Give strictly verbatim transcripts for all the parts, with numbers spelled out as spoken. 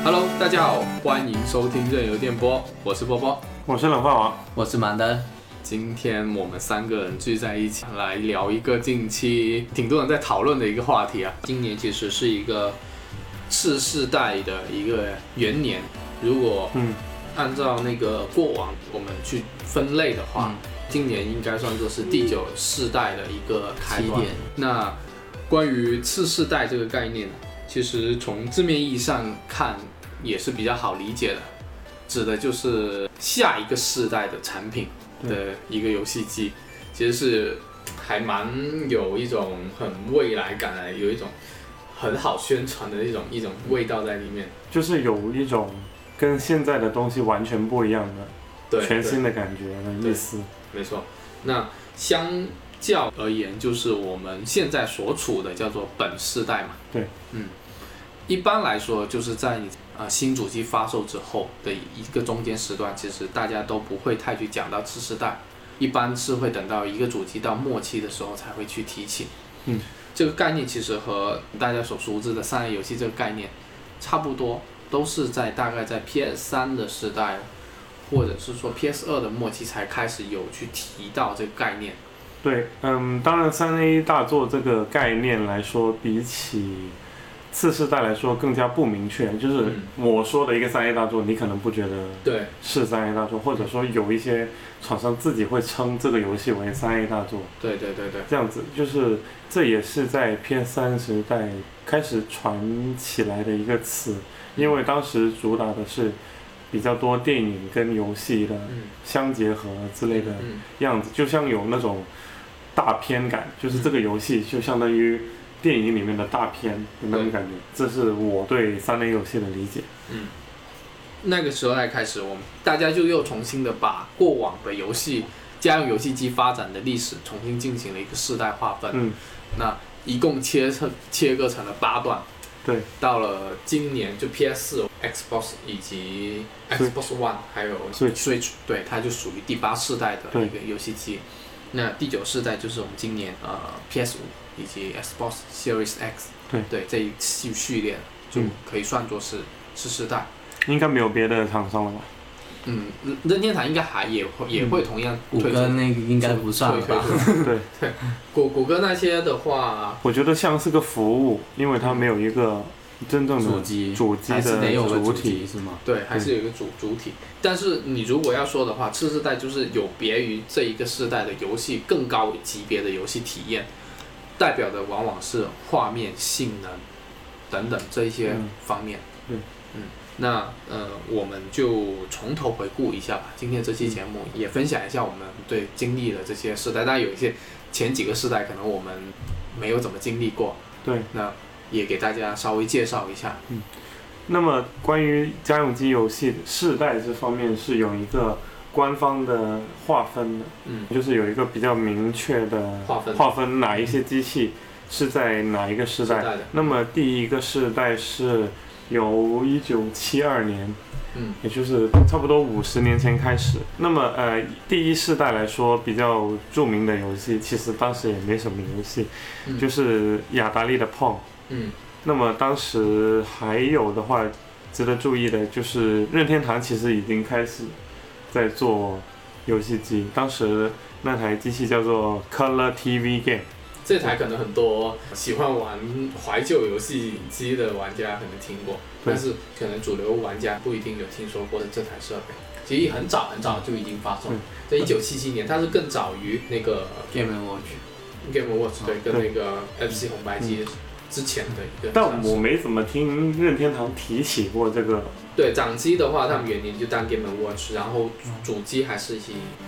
Hello， 大家好，欢迎收听任由电波，我是波波， 我是冷饭王， 我是满登。 今天我们三个人聚在一起来聊一个近期挺多人在讨论的一个话题啊。今年其实是一个次世代的一个元年，如果按照那个过往我们去分类的话，嗯、今年应该算作是第九世代的一个开端。那关于次世代这个概念，其实从字面意义上看也是比较好理解的，指的就是下一个世代的产品的一个游戏机，其实是还蛮有一种很未来感的，有一种很好宣传的一种一种味道在里面， 就是有一种跟现在的东西完全不一样的全新的感觉的意思。 没错，那相较而言，就是我们现在所处的叫做本世代嘛。 对， 嗯，一般来说就是在你啊新主机发售之后的一个中间时段，其实大家都不会太去讲到次世代，一般是会等到一个主机到末期的时候才会去提起。 嗯， 这个概念其实和大家所熟知的三 A 游戏这个概念差不多，都是在大概在 P S 三 的时代，或者是说 P S 二 的末期才开始有去提到这个概念。 对，嗯，当然三 A 大作这个概念来说，比起次世代来说更加不明确。就是我说的一个三 A 大作，你可能不觉得是三 A 大作，或者说有一些厂商自己会称这个游戏为三 A 大作。 对对对对， 这样子就是这也是在 P S 三 时代开始传起来的一个词，因为当时主打的是比较多电影跟游戏的相结合之类的样子，就像有那种大片感，就是这个游戏就相当于电影里面的大片的那种感觉，这是我对三 A 游戏的理解。 嗯，那个时候开始，我们大家就又重新的把过往的游戏家用游戏机发展的历史重新进行了一个世代划分。 嗯， 那一共切成切割成了八段。 对， 到了今年就 P S 四、Xbox 以及 Xbox One 还有 Switch， 对，它就属于第八世代的一个游戏机。那第九世代就是我们今年呃 P S 五以及 Xbox Series X， 对对，这一系序列就可以算作是次世代。 应该没有别的厂商了吧？ 嗯，任天堂应该还也会也会同样推出，谷歌那个应该不算吧？ 对对，谷谷歌那些的话， 我觉得像是个服务，因为它没有一个真正的主机主机的主体是吗？ 对，还是有一个主主体。但是你如果要说的话，次世代就是有别于这一个世代的游戏更高级别的游戏体验，代表的往往是画面、性能等等这一些方面。 嗯， 嗯，那呃，我们就从头回顾一下吧。今天这期节目也分享一下我们对经历的这些世代，当然有一些前几个世代可能我们没有怎么经历过。 对， 那也给大家稍微介绍一下。 嗯，那么关于家用机游戏世代这方面是有一个官方的划分的， 嗯， 就是有一个比较明确的划分， 划分哪一些机器是在哪一个世代。 世代的那么第一个世代是由一九七二年， 嗯， 也就是差不多五十年前开始。那么呃，第一世代来说比较著名的游戏，其实当时也没什么游戏， 嗯、 就是雅达利的 Pong。 嗯， 那么当时还有的话，值得注意的就是任天堂其实已经开始在做游戏机，当时那台机器叫做 Color T V Game。 这台可能很多喜欢玩怀旧游戏机的玩家可能听过，但是可能主流玩家不一定有听说过的这台设备。其实很早很早就已经发售，在一九七七年，它是更早于那个 Game and Watch。 Game and Watch 对，跟那个 F C 红白机之前的一个。 但我没怎么听任天堂提起过这个。 对，掌机的话，他们原年就当 Game and Watch， 然后主机还是以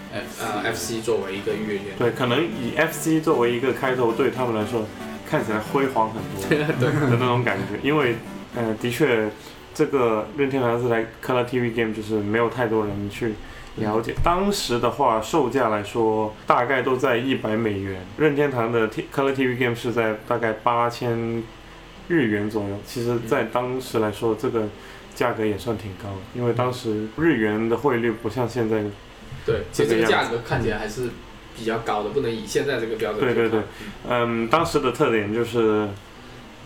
F 呃 F C 作为一个月源。 对，可能以 F C 作为一个开头，对他们来说看起来辉煌很多对的那种感觉，因为呃的确这个任天堂这台 Color T V Game 就是没有太多人去了解。当时的话，售价来说大概都在一百美元，任天堂的 Color T V Game 是在大概八千日元左右。其实，在当时来说，这个价格也算挺高的，因为当时日元的汇率不像现在。 对，其实这个价格看起来还是比较高的，不能以现在这个标准。 对对对，嗯，当时的特点就是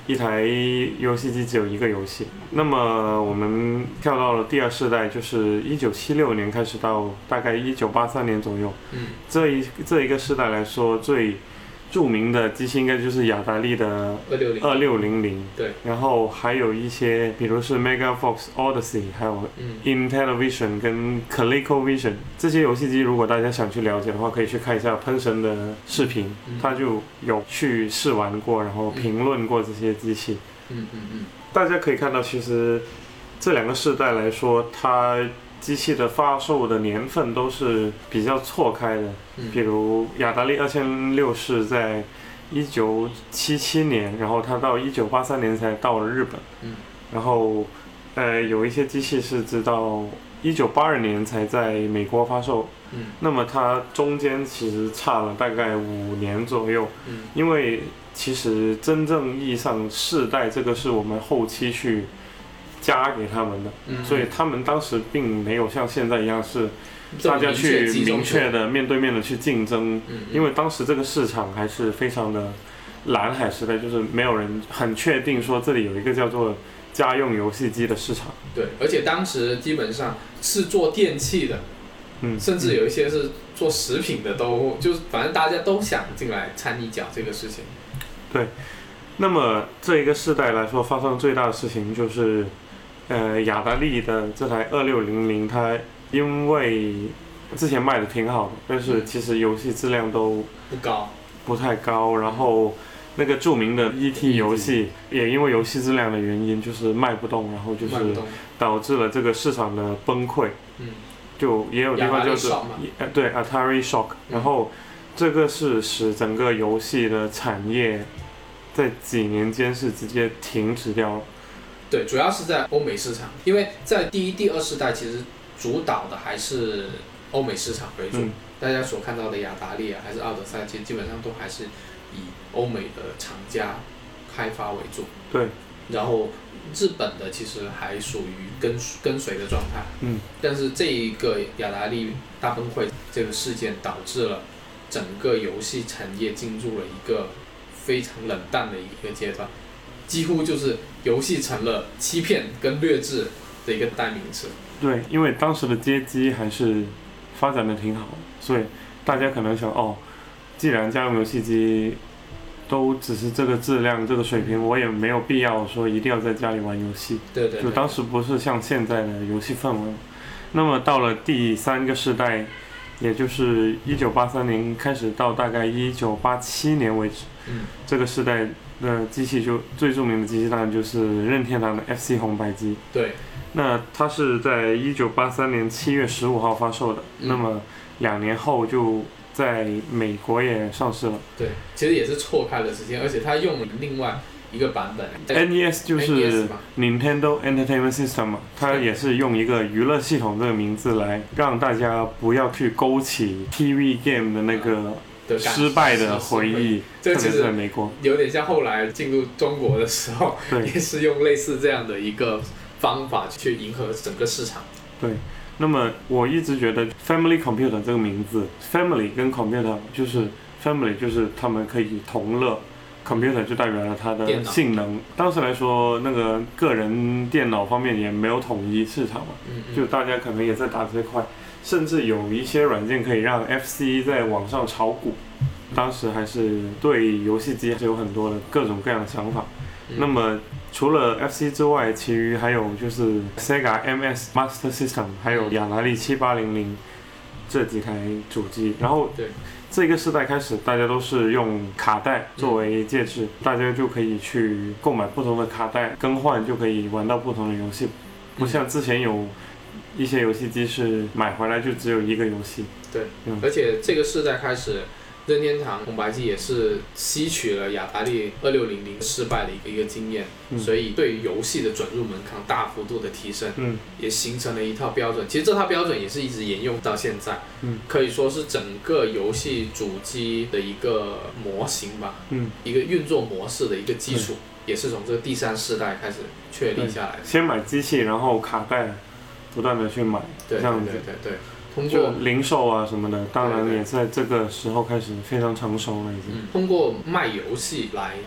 一台游戏机只有一个游戏。那么我们跳到了第二世代，就是一九七六年开始到大概一九八三年左右。 嗯，这一这一个世代来说，最著名的机器应该就是雅达利的二六零零， 对， 然后还有一些，比如是 Megafox Odyssey， 还有 Intellivision 跟 ColecoVision 这些游戏机，如果大家想去了解的话，可以去看一下喷神的视频， 嗯、 他就有去试玩过，然后评论过这些机器。 嗯嗯嗯， 大家可以看到，其实这两个世代来说，它机器的发售的年份都是比较错开的， 嗯、 比如雅达利二千六是在一九七七年，然后它到一九八三年才到了日本， 嗯、 然后呃有一些机器是直到一九八二年才在美国发售， 嗯、 那么它中间其实差了大概五年左右， 嗯、 因为其实真正意义上世代这个是我们后期去加给他们的， 嗯、 所以他们当时并没有像现在一样是大家去明确的面对面的去竞争， 嗯、 因为当时这个市场还是非常的蓝海时代，就是没有人很确定说这里有一个叫做家用游戏机的市场。 对，而且当时基本上是做电器的， 嗯， 甚至有一些是做食品的都，就是反正大家都想进来掺一脚这个事情。 对，那么这一个世代来说，发生最大的事情就是。呃，雅达利的这台二六零零，它因为之前卖的挺好的，但是其实游戏质量都不高， 不太高。然后那个著名的 E T 游戏也因为游戏质量的原因，就是卖不动，然后就是导致了这个市场的崩溃。 嗯， 就也有地方就是呃对 Atari Shock， 然后这个是使整个游戏的产业在几年间是直接停止掉了。 对，主要是在欧美市场，因为在第一、第二世代其实主导的还是欧美市场为主，嗯、大家所看到的雅达利啊，还是奥德赛，其实基本上都还是以欧美的厂家开发为主。 对。 然后日本的其实还属于跟跟随的状态。 嗯。 但是这一个雅达利大崩溃这个事件，导致了整个游戏产业进入了一个非常冷淡的一个阶段。几乎就是游戏成了欺骗跟劣质的一个代名词。 对，因为当时的街机还是发展的挺好，所以大家可能想，哦，既然家用游戏机都只是这个质量、这个水平，我也没有必要说一定要在家里玩游戏。 对 对, 对。 就当时不是像现在的游戏氛围。那么到了第三个世代，也就是一九八三年开始到大概一九八七年为止， 嗯， 这个世代。的机器就最著名的机器当然就是任天堂的 F C 红白机。 对， 那它是在一九八三年七月十五号发售的， 嗯、 那么两年后就在美国也上市了。 对，其实也是错开了时间，而且它用了另外一个版本 N E S 就是 Nintendo Entertainment System 嘛，它也是用一个娱乐系统这个名字来让大家不要去勾起 T V game 的那个、嗯失败的回忆， 这其实在美国有点像后来进入中国的时候，也是用类似这样的一个方法去迎合整个市场。 对，那么我一直觉得 Family Computer 这个名字 ，Family 跟 Computer 就是 Family 就是他们可以同乐 ，Computer 就代表了它的性能。当时来说，那个个人电脑方面也没有统一市场嘛， 嗯嗯就大家可能也在打这块。甚至有一些软件可以让 F C 在网上炒股，当时还是对游戏机是有很多的各种各样的想法。 嗯、 那么除了 F C 之外，其余还有就是 Sega M S Master System， 还有雅达利七八零零这几台主机。然后这个世代开始，大家都是用卡带作为介质，嗯、大家就可以去购买不同的卡带，更换就可以玩到不同的游戏，不像之前有。一些游戏机是买回来就只有一个游戏。 对，嗯、而且这个世代开始，任天堂红白机也是吸取了雅达利二六零零失败的一个一个经验， 嗯、 所以对于游戏的准入门槛大幅度的提升， 嗯、 也形成了一套标准。其实这套标准也是一直沿用到现在， 嗯、 可以说是整个游戏主机的一个模型吧， 嗯、 一个运作模式的一个基础，也是从这个第三世代开始确立下来的。 先买机器，然后卡带。不断的去买， 对这样子， 对对对对，通过零售啊什么的，当然也在这个时候开始非常成熟了已经。 嗯、通过卖游戏来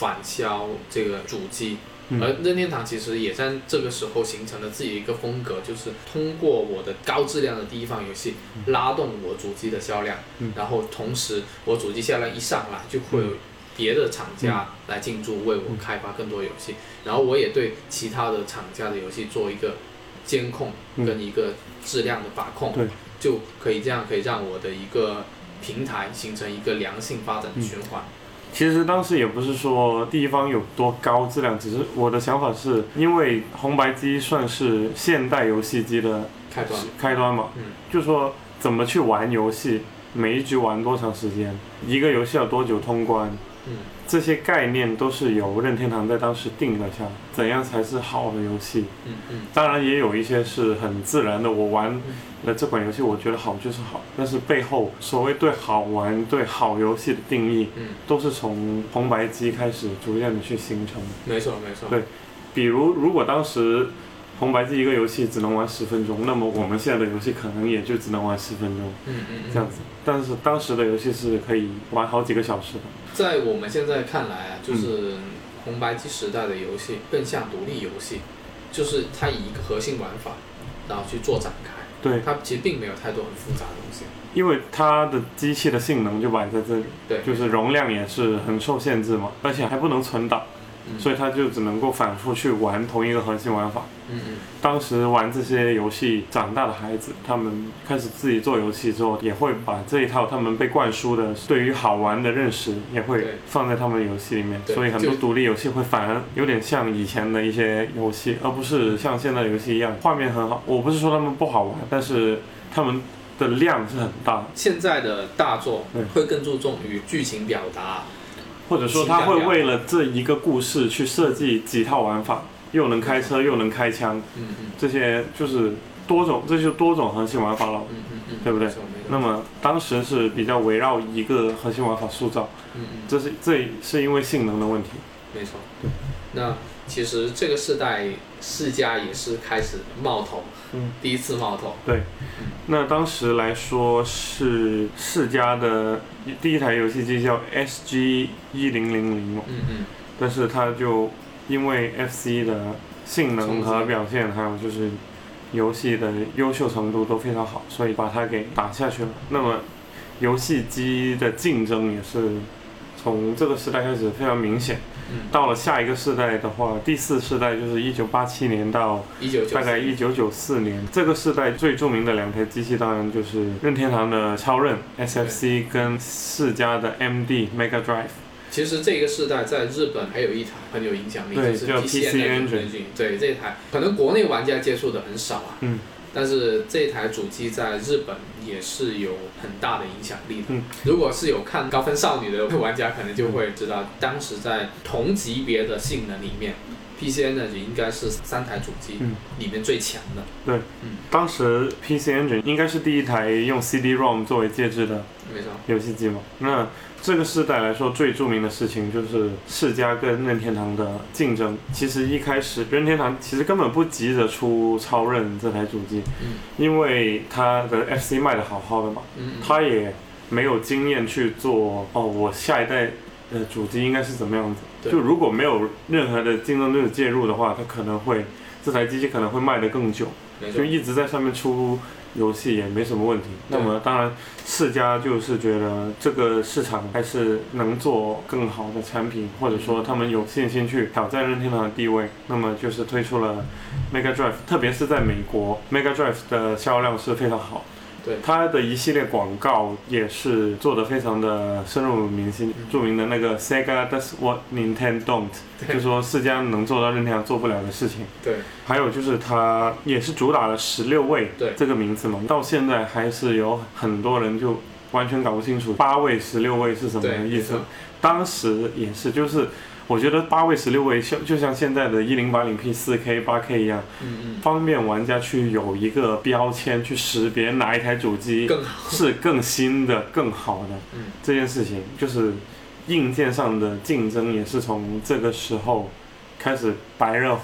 反销这个主机。 嗯、 而任天堂其实也在这个时候形成了自己的一个风格，就是通过我的高质量的第一方游戏拉动我主机的销量， 嗯、 然后同时我主机销量一上来，就会有别的厂家来进驻为我开发更多游戏，然后我也对其他的厂家的游戏做一个监控跟一个质量的把控， 对， 就可以这样可以让我的一个平台形成一个良性发展的循环。 嗯其实当时也不是说第一方有多高质量，只是我的想法是因为红白机算是现代游戏机的开端开端嘛， 嗯， 就说怎么去玩游戏，每一局玩多长时间，一个游戏要多久通关， 嗯， 这些概念都是由任天堂在当时定了下来，怎样才是好的游戏。 嗯嗯， 当然也有一些是很自然的，我玩了这款游戏我觉得好就是好，但是背后所谓对好玩对好游戏的定义， 嗯， 都是从红白机开始逐渐的去形成。 没错没错。 对，比如如果当时红白机一个游戏只能玩十分钟，那么我们现在的游戏可能也就只能玩十分钟， 嗯嗯嗯， 这样子。但是当时的游戏是可以玩好几个小时的。 在我们现在看来啊，就是红白机时代的游戏更像独立游戏，就是它以一个核心玩法，然后去做展开。 对， 它其实并没有太多很复杂的东西， 因为它的机器的性能就摆在这里， 对， 就是容量也是很受限制嘛，而且还不能存档， 嗯、 所以它就只能够反复去玩同一个核心玩法。 嗯嗯。 当时玩这些游戏长大的孩子，他们开始自己做游戏之后，也会把这一套他们被灌输的对于好玩的认识，也会放在他们的游戏里面。所以很多独立游戏会反而有点像以前的一些游戏，而不是像现在的游戏一样画面很好。我不是说他们不好玩，但是他们的量是很大的。 现在的大作会更注重于剧情表达， 或者说他会为了这一个故事去设计几套玩法。又能开车又能开枪， 嗯嗯， 这些就是多种，这就是多种核心玩法了， 嗯嗯嗯， 对不对？那么当时是比较围绕一个核心玩法塑造， 嗯嗯， 这是这是因为性能的问题。 没错，对。那其实这个世代世嘉也是开始冒头， 嗯， 第一次冒头。 对，嗯、那当时来说是世嘉的第一台游戏机叫 S G 一零零零嘛， 嗯嗯， 但是它就因为 F C 的性能和表现，还有就是游戏的优秀程度都非常好，所以把它给打下去了。那么，游戏机的竞争也是从这个时代开始非常明显。 嗯、 到了下一个世代的话，第四世代就是一九八七年到大概一九九四年，这个世代最著名的两台机器当然就是任天堂的超任 S F C 跟世嘉的 M D Mega Drive。 其实这个世代在日本还有一台很有影响力，就是 P C Engine。对，这台可能国内玩家接触的很少啊， 嗯， 但是这台主机在日本也是有很大的影响力的。 嗯， 如果是有看高分少女的玩家，可能就会知道，当时在同级别的性能里面。P C Engine 应该是三台主机里面最强的。 对，嗯，当时 P C Engine 应该是第一台用 C D ROM 作为介质的游戏机嘛。那这个世代来说，最著名的事情就是世嘉跟任天堂的竞争。其实一开始任天堂其实根本不急着出超任这台主机， 嗯， 因为它的 F C 卖得好好的嘛， 嗯， 它也没有经验去做哦，我下一代的主机应该是怎么样子。就如果没有任何的竞争对手介入的话，它可能会这台机器可能会卖得更久，就一直在上面出游戏也没什么问题。那么当然，世嘉就是觉得这个市场还是能做更好的产品，或者说他们有信心去挑战任天堂的地位，那么就是推出了 Mega Drive， 特别是在美国 Mega Drive 的销量是非常好。 对， 它的一系列广告也是做得非常的深入民心，嗯、著名的那个 Sega does what Nintendo don't， 就说世嘉能做到任天堂做不了的事情。 对， 还有就是它也是主打了十六位这个名字嘛，到现在还是有很多人就完全搞不清楚八位、十六位是什么意思。当时也是，就是我觉得八位、十六位像就像现在的一零八零 P、四 K、八 K 一样， 嗯嗯， 方便玩家去有一个标签去识别哪一台主机是更新的、更好的。 嗯， 这件事情就是硬件上的竞争也是从这个时候开始白热化，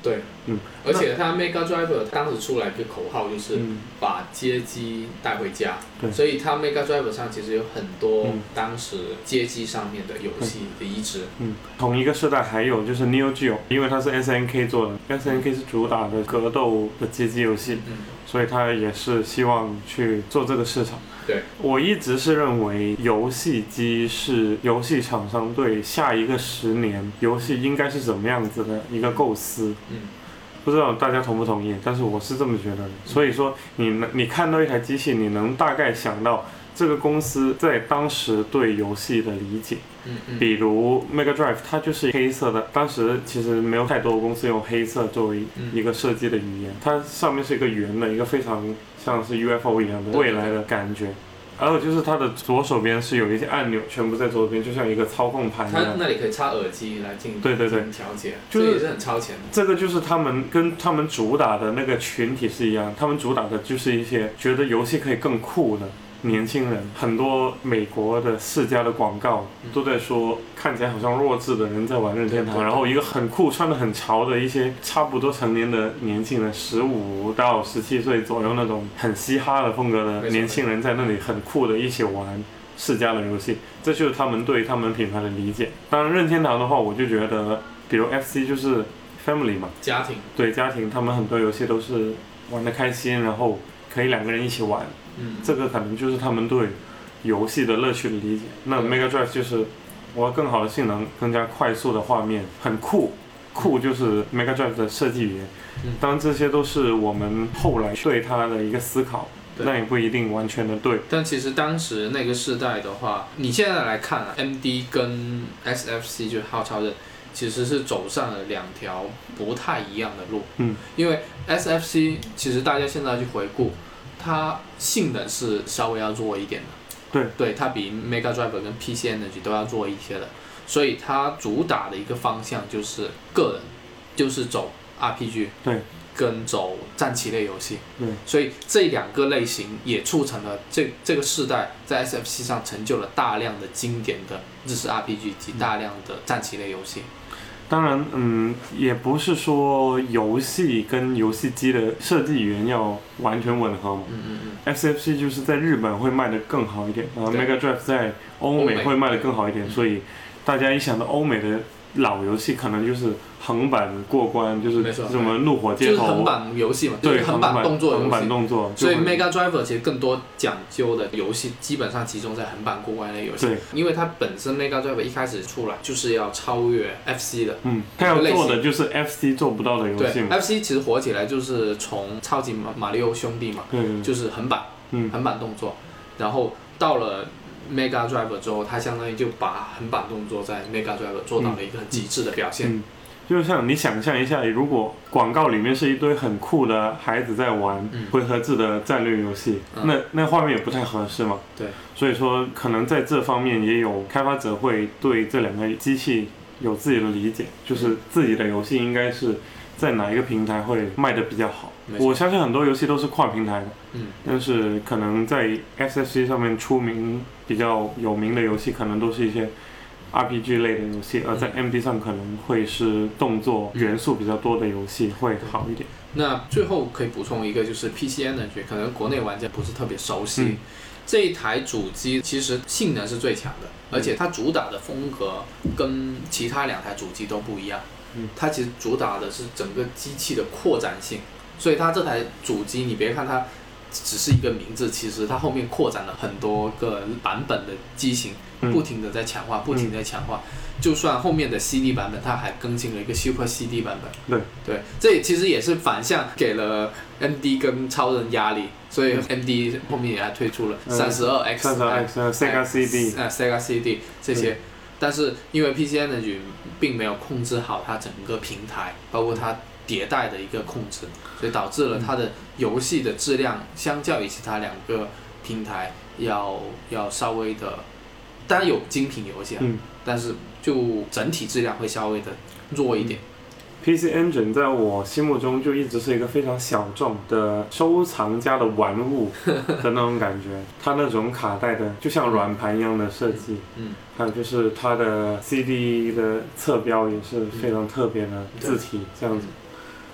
对， 嗯， 而且它 Mega Driver 当时出来一个口号就是嗯把街机带回家， 对所以它 Mega Driver 上其实有很多嗯当时街机上面的游戏的移植。 嗯，同一个时代还有就是 Neo Geo， 因为它是 S N K 做的 ，S N K 是主打的格斗的街机游戏， 嗯， 所以它也是希望去做这个市场。 对， 我一直是认为游戏机是游戏厂商对下一个十年游戏应该是怎么样子的一个构思。 嗯， 不知道大家同不同意，但是我是这么觉得的。所以说你你看到一台机器，你能大概想到这个公司在当时对游戏的理解。 嗯嗯， 比如 Mega Drive 它就是黑色的，当时其实没有太多公司用黑色作为一个设计的语言，它上面是一个圆的，一个非常像是 U F O 一样的未来的感觉。还有就是它的左手边是有一些按钮，全部在左边，就像一个操控盘一样。 它那里可以插耳机来进对对对调节， 就是这也是很超前的。 这个就是他们跟他们主打的那个群体是一样，他们主打的就是一些觉得游戏可以更酷的年轻人。很多美国的世家的广告都在说，看起来好像弱智的人在玩任天堂， 对对对， 然后一个很酷、穿得很潮的一些差不多成年的年轻人，十五到十七岁左右那种很嘻哈的风格的年轻人，在那里很酷的一起玩世家的游戏，这就是他们对他们品牌的理解。当然，任天堂的话，我就觉得，比如 F C 就是 family 嘛， 家庭， 对家庭，他们很多游戏都是玩得开心，然后可以两个人一起玩。 嗯， 这个可能就是他们对游戏的乐趣的理解。那 Mega Drive 就是我要更好的性能，更加快速的画面，很酷，酷就是 Mega Drive 的设计语言。 嗯， 当然这些都是我们后来对它的一个思考，那也不一定完全的对。 但其实当时那个世代的话，你现在来看啊 ，M D 跟 S F C 就是号超人，其实是走上了两条不太一样的路。 嗯， 因为 S F C 其实大家现在去回顾，它性能是稍微要弱一点的。 对， 对，它比 Mega Drive 跟 P C Energy 都要弱一些的，所以它主打的一个方向就是个人，就是走 R P G。 对。 跟走战棋类游戏， 对， 所以这两个类型也促成了这这个世代在 S F C 上成就了大量的经典的日式 R P G 及大量的战棋类游戏。 当然，嗯，也不是说游戏跟游戏机的设计语言要完全吻合嘛。 嗯嗯嗯。 S F C 就是在日本会卖得更好一点，然后 Mega Drive 在欧美会卖得更好一点，所以大家一想到欧美的老游戏，可能就是横版过关，就是什么怒火街头， 就是横版游戏嘛， 对， 就是横版动作游戏。 横版动作。 所以 Mega Drive 其实更多讲究的游戏，基本上集中在横版过关类游戏。 对， 因为它本身 Mega Drive 一开始出来就是要超越 F C 的。 嗯，它要做的就是 F C 做不到的游戏嘛。 对 ，F C 其实火起来就是从超级马马里奥兄弟嘛， 对对对， 就是横版， 嗯， 横版动作，然后到了 Mega Drive 之后，它相当于就把横版动作在 Mega Drive 做到了一个很极致的表现。 嗯嗯，就像你想象一下，如果广告里面是一堆很酷的孩子在玩回合制的战略游戏， 嗯、 那那画面也不太合适嘛。 对， 所以说可能在这方面也有开发者会对这两个机器有自己的理解，就是自己的游戏应该是在哪一个平台会卖得比较好。我相信很多游戏都是跨平台的， 嗯， 但是可能在 S F C 上面出名比较有名的游戏，可能都是一些 R P G 类的游戏，而在 M D 上可能会是动作元素比较多的游戏会好一点。 那最后可以补充一个，就是 P C Energy， 可能国内玩家不是特别熟悉。 嗯， 这一台主机其实性能是最强的，而且它主打的风格跟其他两台主机都不一样。 嗯， 它其实主打的是整个机器的扩展性，所以它这台主机你别看它只是一个名字，其实它后面扩展了很多个版本的机型，不停的在强化，不停的在强化。就算后面的 C D 版本，它还更新了一个 Super C D 版本。 对对，这其实也是反向给了 M D 跟超人压力，所以 M D 后面也还推出了三十二 X、 三十二 X、Sega C D、 呃 Sega C D 这些。但是因为 P C Energy 并没有控制好它整个平台，包括它迭代的一个控制，所以导致了它的游戏的质量相较于其他两个平台要要稍微的，当然有精品游戏啊， 嗯， 但是就整体质量会稍微的弱一点。 P C Engine 在我心目中就一直是一个非常小众的收藏家的玩物的那种感觉，它那种卡带的就像软盘一样的设计， 嗯， 还有就是它的 C D 的侧标也是非常特别的字体，这样子。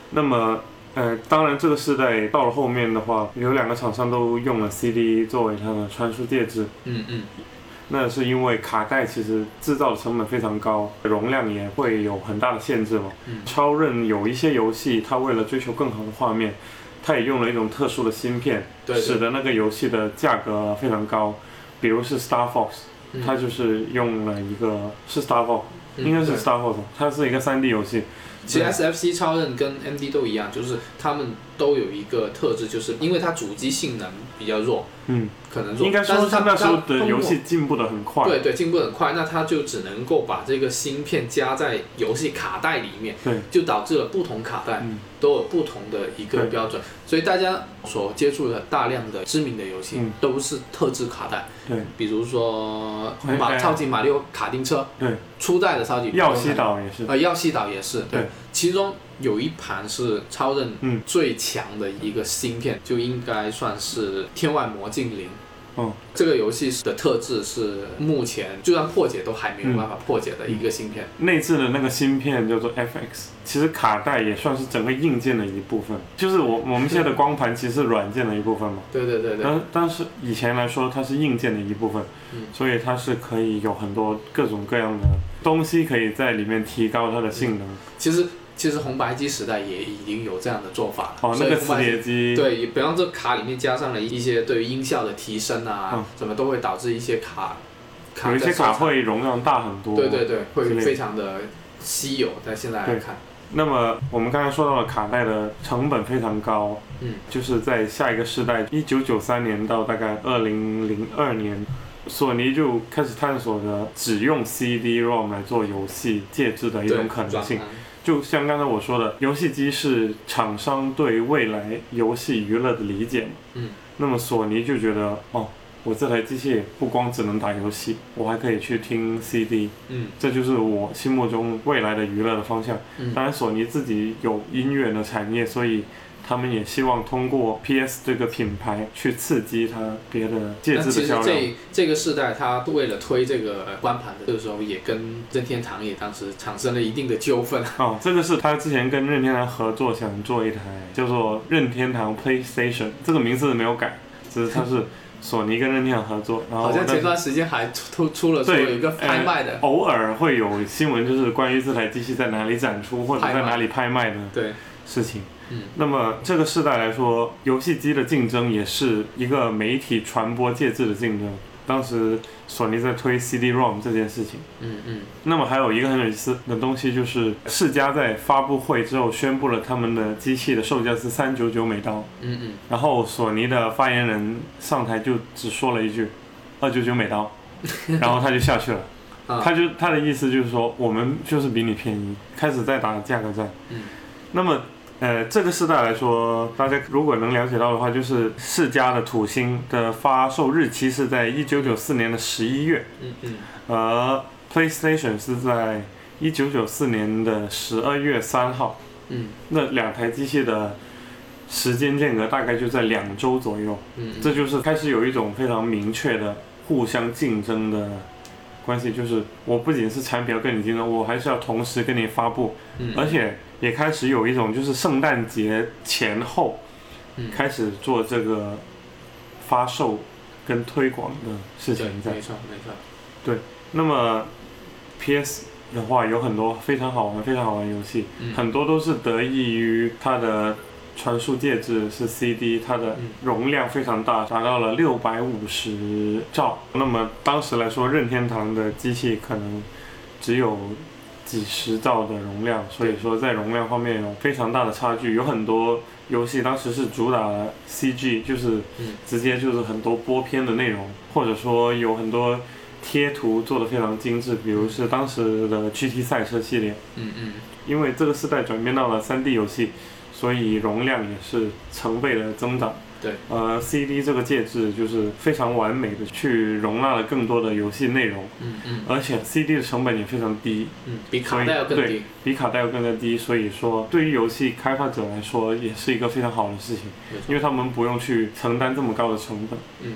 那么呃，当然这个时代到了后面的话，有两个厂商都用了 C D 作为它的传输介质。 嗯嗯。 那是因为卡带其实制造的成本非常高，容量也会有很大的限制嘛。 嗯、 超任有一些游戏，它为了追求更好的画面，它也用了一种特殊的芯片， 对对， 使得那个游戏的价格非常高。比如是 Star Fox，、嗯、它就是用了一个是 Star Fox，、嗯、应该是 Star Fox， 它是一个 三 D 游戏。 其实 S F C 超任跟 M D 都一样，就是他们都有一个特质，就是因为它主机性能比较弱， 嗯， 可能弱， 应该说它那时候的游戏进步的很快， 对对，进步很快，那它就只能够把这个芯片加在游戏卡带里面， 对， 就导致了不同卡带都有不同的一个标准，所以大家所接触的大量的知名的游戏都是特制卡带， 对， 比如说马超级马里奥卡丁车， 对， 初代的超级耀西岛也是， 呃，耀西岛也是，对， 对其中有一盘是超任最强的一个芯片，嗯、就应该算是《天外魔镜零》。 哦， 这个游戏的特质是目前就算破解都还没有办法破解的一个芯片。 嗯、内置的那个芯片叫做 F X， 其实卡带也算是整个硬件的一部分，就是我我们现在的光盘其实是软件的一部分嘛。 对对对对。 但但是以前来说它是硬件的一部分，嗯、所以它是可以有很多各种各样的东西可以在里面提高它的性能。 嗯、其实。其实红白机时代也已经有这样的做法了。 哦，那个磁碟机。 对，比方说卡里面加上了一些对于音效的提升啊，嗯、什么都会导致一些卡。卡有一些卡会容量大很多。 对对对，会非常的稀有，在现在来看。 那么我们刚才说到了卡带的成本非常高， 嗯， 就是在下一个世代，一九九三年到大概二零零二年。索尼就开始探索着只用 C D ROM 来做游戏介质的一种可能性。就像刚才我说的，游戏机是厂商对未来游戏娱乐的理解嘛。 嗯。 那么索尼就觉得，哦，我这台机器不光只能打游戏，我还可以去听 C D。 嗯。 这就是我心目中未来的娱乐的方向。 嗯。 当然，索尼自己有音乐的产业，所以他们也希望通过 P S 这个品牌去刺激它别的介质的销量。 其实这这个世代，它为了推这个光盘的这个时候，也跟任天堂也当时产生了一定的纠纷。 哦，这个是他之前跟任天堂合作，想做一台叫做任天堂 PlayStation， 这个名字没有改，只是它是索尼跟任天堂合作。然后好像前段时间还出出了说有一个拍卖的、 呃，偶尔会有新闻，就是关于这台机器在哪里展出或者在哪里拍卖的事情。 嗯， 那么这个世代来说，游戏机的竞争也是一个媒体传播介质的竞争。当时索尼在推 C D ROM 这件事情。 嗯嗯。 那么还有一个很有意思的东西，就是世嘉在发布会之后宣布了他们的机器的售价是三百九十九美刀。 嗯嗯。 然后索尼的发言人上台就只说了一句二百九十九美刀，然后他就下去了。 啊、 他就他的意思就是说，我们就是比你便宜，开始在打价格战。 嗯。 那么。呃，这个时代来说，大家如果能了解到的话，就是世嘉的土星的发售日期是在一九九四年的十一月， 嗯嗯， 而 PlayStation 是在一九九四年的十二月三号， 嗯， 那两台机器的时间间隔大概就在两周左右， 嗯， 这就是开始有一种非常明确的互相竞争的关系，就是我不仅是产品要跟你竞争，我还是要同时跟你发布， 嗯， 而且也开始有一种就是圣诞节前后开始做这个发售跟推广的事情在。 没错没错。 对，那么 P S 的话有很多非常好玩非常好玩的游戏， 嗯， 很多都是得益于它的传输介质是 C D， 它的容量非常大，达到了六百五十兆。那么当时来说，任天堂的机器可能只有几十兆的容量，所以说在容量方面有非常大的差距。有很多游戏当时是主打了 C G， 就是直接就是很多播片的内容，或者说有很多贴图做得非常精致，比如是当时的 G T 赛车系列。 嗯嗯。 因为这个时代转变到了 三 D 游戏，所以容量也是成倍的增长。 对。 呃 ，C D 这个介质就是非常完美的去容纳了更多的游戏内容。 嗯嗯。 而且 C D 的成本也非常低。 嗯，比卡带要更低。 对，比卡带要更加低，所以说对于游戏开发者来说也是一个非常好的事情，因为他们不用去承担这么高的成本。 嗯。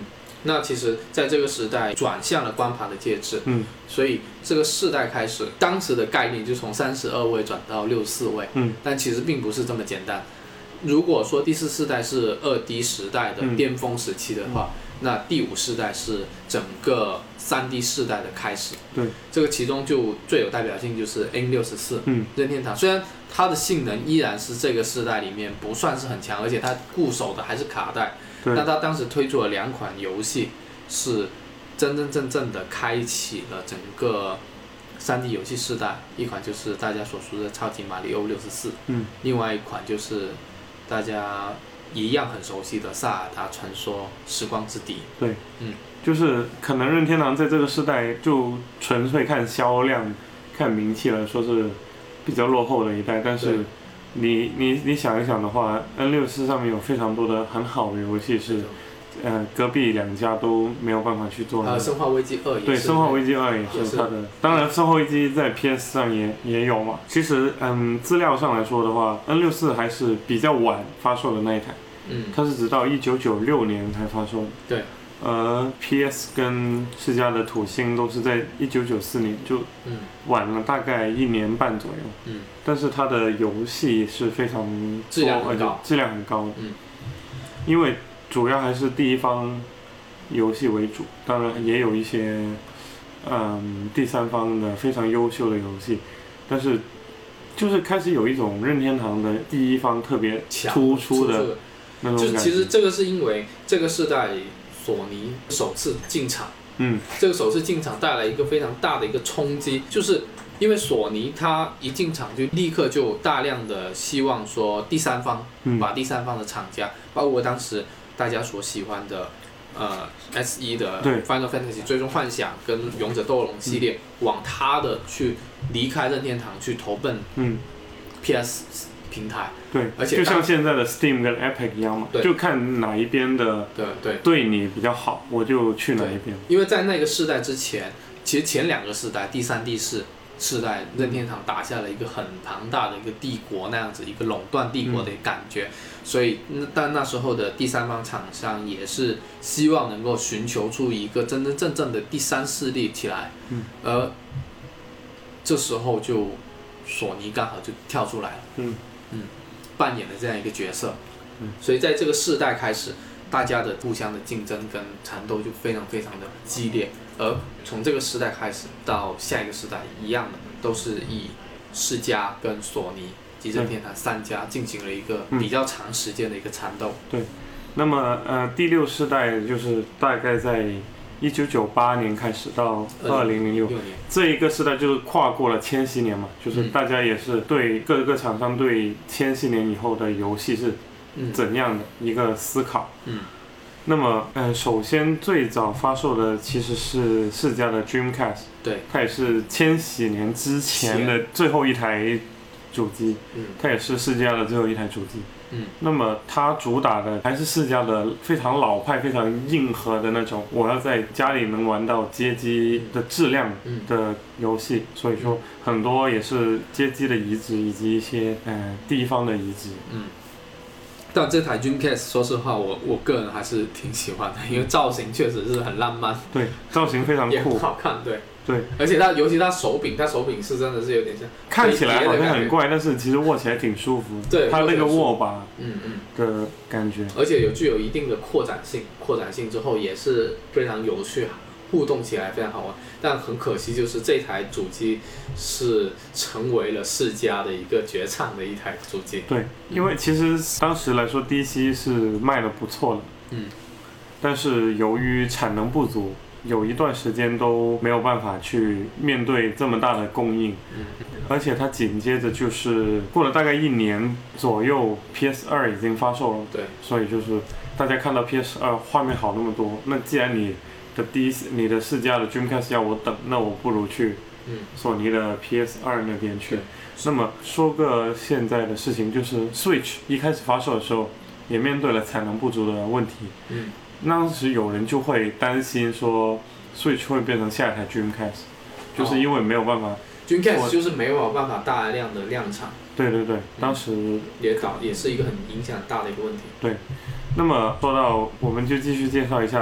那其实在这个时代转向了光盘的介质， 嗯， 所以这个世代开始，当时的概念就从三十二位转到六十四位， 嗯， 但其实并不是这么简单。如果说第四世代是二 D 时代的巅峰时期的话，嗯、那第五世代是整个三 D 世代的开始。 对， 这个其中就最有代表性就是 N 六十四， 嗯， 任天堂虽然它的性能依然是这个世代里面不算是很强，而且它固守的还是卡带。那他当时推出了两款游戏，是真真正正的开启了整个三 D 游戏世代。一款就是大家所熟知的超级马里奥六十四， 嗯， 另外一款就是大家一样很熟悉的萨尔达传说时光之笛。 对， 嗯， 就是可能任天堂在这个世代就纯粹看销量、看名气来说是比较落后的一代，但是。你你你想一想的话 ，N 六十四上面有非常多的很好的游戏是，呃，隔壁两家都没有办法去做的。 呃，生化危机二也是。 对，生化危机二也是它的。当然，生化危机在 P S 上也也有嘛。其实，嗯，资料上来说的话 ，N 六十四还是比较晚发售的那一台。 嗯。 它是直到一九九六年才发售的。 对。 而 P S 跟世嘉的土星都是在一九九四年，就晚了大概一年半左右。 嗯， 但是它的游戏是非常质量很高， 质量很高的。 嗯， 因为主要还是第一方游戏为主，当然也有一些嗯第三方的非常优秀的游戏，但是就是开始有一种任天堂的第一方特别突出的那种感觉。 就其实这个是因为这个世代。索尼首次进场， 嗯， 这个首次进场带来一个非常大的一个冲击，就是因为索尼它一进场就立刻就大量的希望说第三方， 嗯、 把第三方的厂家，包括当时大家所喜欢的呃 S 一 的 Final Fantasy 最终幻想跟勇者斗龙系列，嗯、往它的去离开任天堂去投奔， 嗯 ，P S。平台对， 而且就像现在的 Steam 跟 Epic 一样嘛，就看哪一边的对对对你比较好，我就去哪一边。 因为在那个世代之前，其实前两个世代，第三、第四世代，任天堂打下了一个很庞大的一个帝国那样子一个垄断帝国的感觉，嗯、所以但那时候的第三方厂商也是希望能够寻求出一个真真正正的第三势力起来， 嗯、 而这时候就索尼刚好就跳出来了。 嗯嗯，扮演了这样一个角色， 嗯， 所以在这个世代开始，大家的互相的竞争跟缠斗就非常非常的激烈，而从这个时代开始到下一个时代一样的，都是以世嘉跟索尼及任天堂三家进行了一个比较长时间的一个缠斗。 对，那么呃第六世代就是大概在一九九八年开始到二零零六年，这一个时代就是跨过了千禧年嘛，就是大家也是对各个厂商对千禧年以后的游戏是怎样的一个思考。 嗯， 那么呃，首先最早发售的其实是世嘉的 Dreamcast， 对， 它也是千禧年之前的最后一台主机， 嗯， 它也是世嘉的最后一台主机。 嗯， 那么它主打的还是世嘉的非常老派、非常硬核的那种，我要在家里能玩到街机的质量的游戏，嗯、所以说很多也是街机的移植以及一些呃地方的移植。 嗯，但这台 Dreamcast 说实话，我我个人还是挺喜欢的，因为造型确实是很浪漫， 对，造型非常酷， 也很好看，对。 对， 而且它，尤其它手柄，它手柄是真的是有点像， 看起来好像很怪，但是其实握起来挺舒服。 对， 它那个握把， 嗯嗯的感觉， 而且有具有一定的扩展性，扩展性之后也是非常有趣，互动起来非常好玩。但很可惜，就是这台主机是成为了世嘉的一个绝唱的一台主机。 对，因为其实当时来说 D C 是卖的不错的， 嗯， 但是由于产能不足。有一段时间都没有办法去面对这么大的供应， 嗯、 而且它紧接着就是过了大概一年左右 ，P S 二 已经发售了， 对， 所以就是大家看到 P S 二 画面好那么多，那既然你的第一你的世嘉的 Dreamcast 要我等，那我不如去索尼的 P S 二 那边去。那么说个现在的事情，就是 Switch 一开始发售的时候也面对了产能不足的问题。 嗯， 当时有人就会担心说 Switch 会变成下一台 Dreamcast， 就是因为没有办法、哦、 Dreamcast 就是没有办法大量的量产。 对对对，当时、 嗯、也导也是一个很影响大的一个问题。 对，那么说到我们就继续介绍一下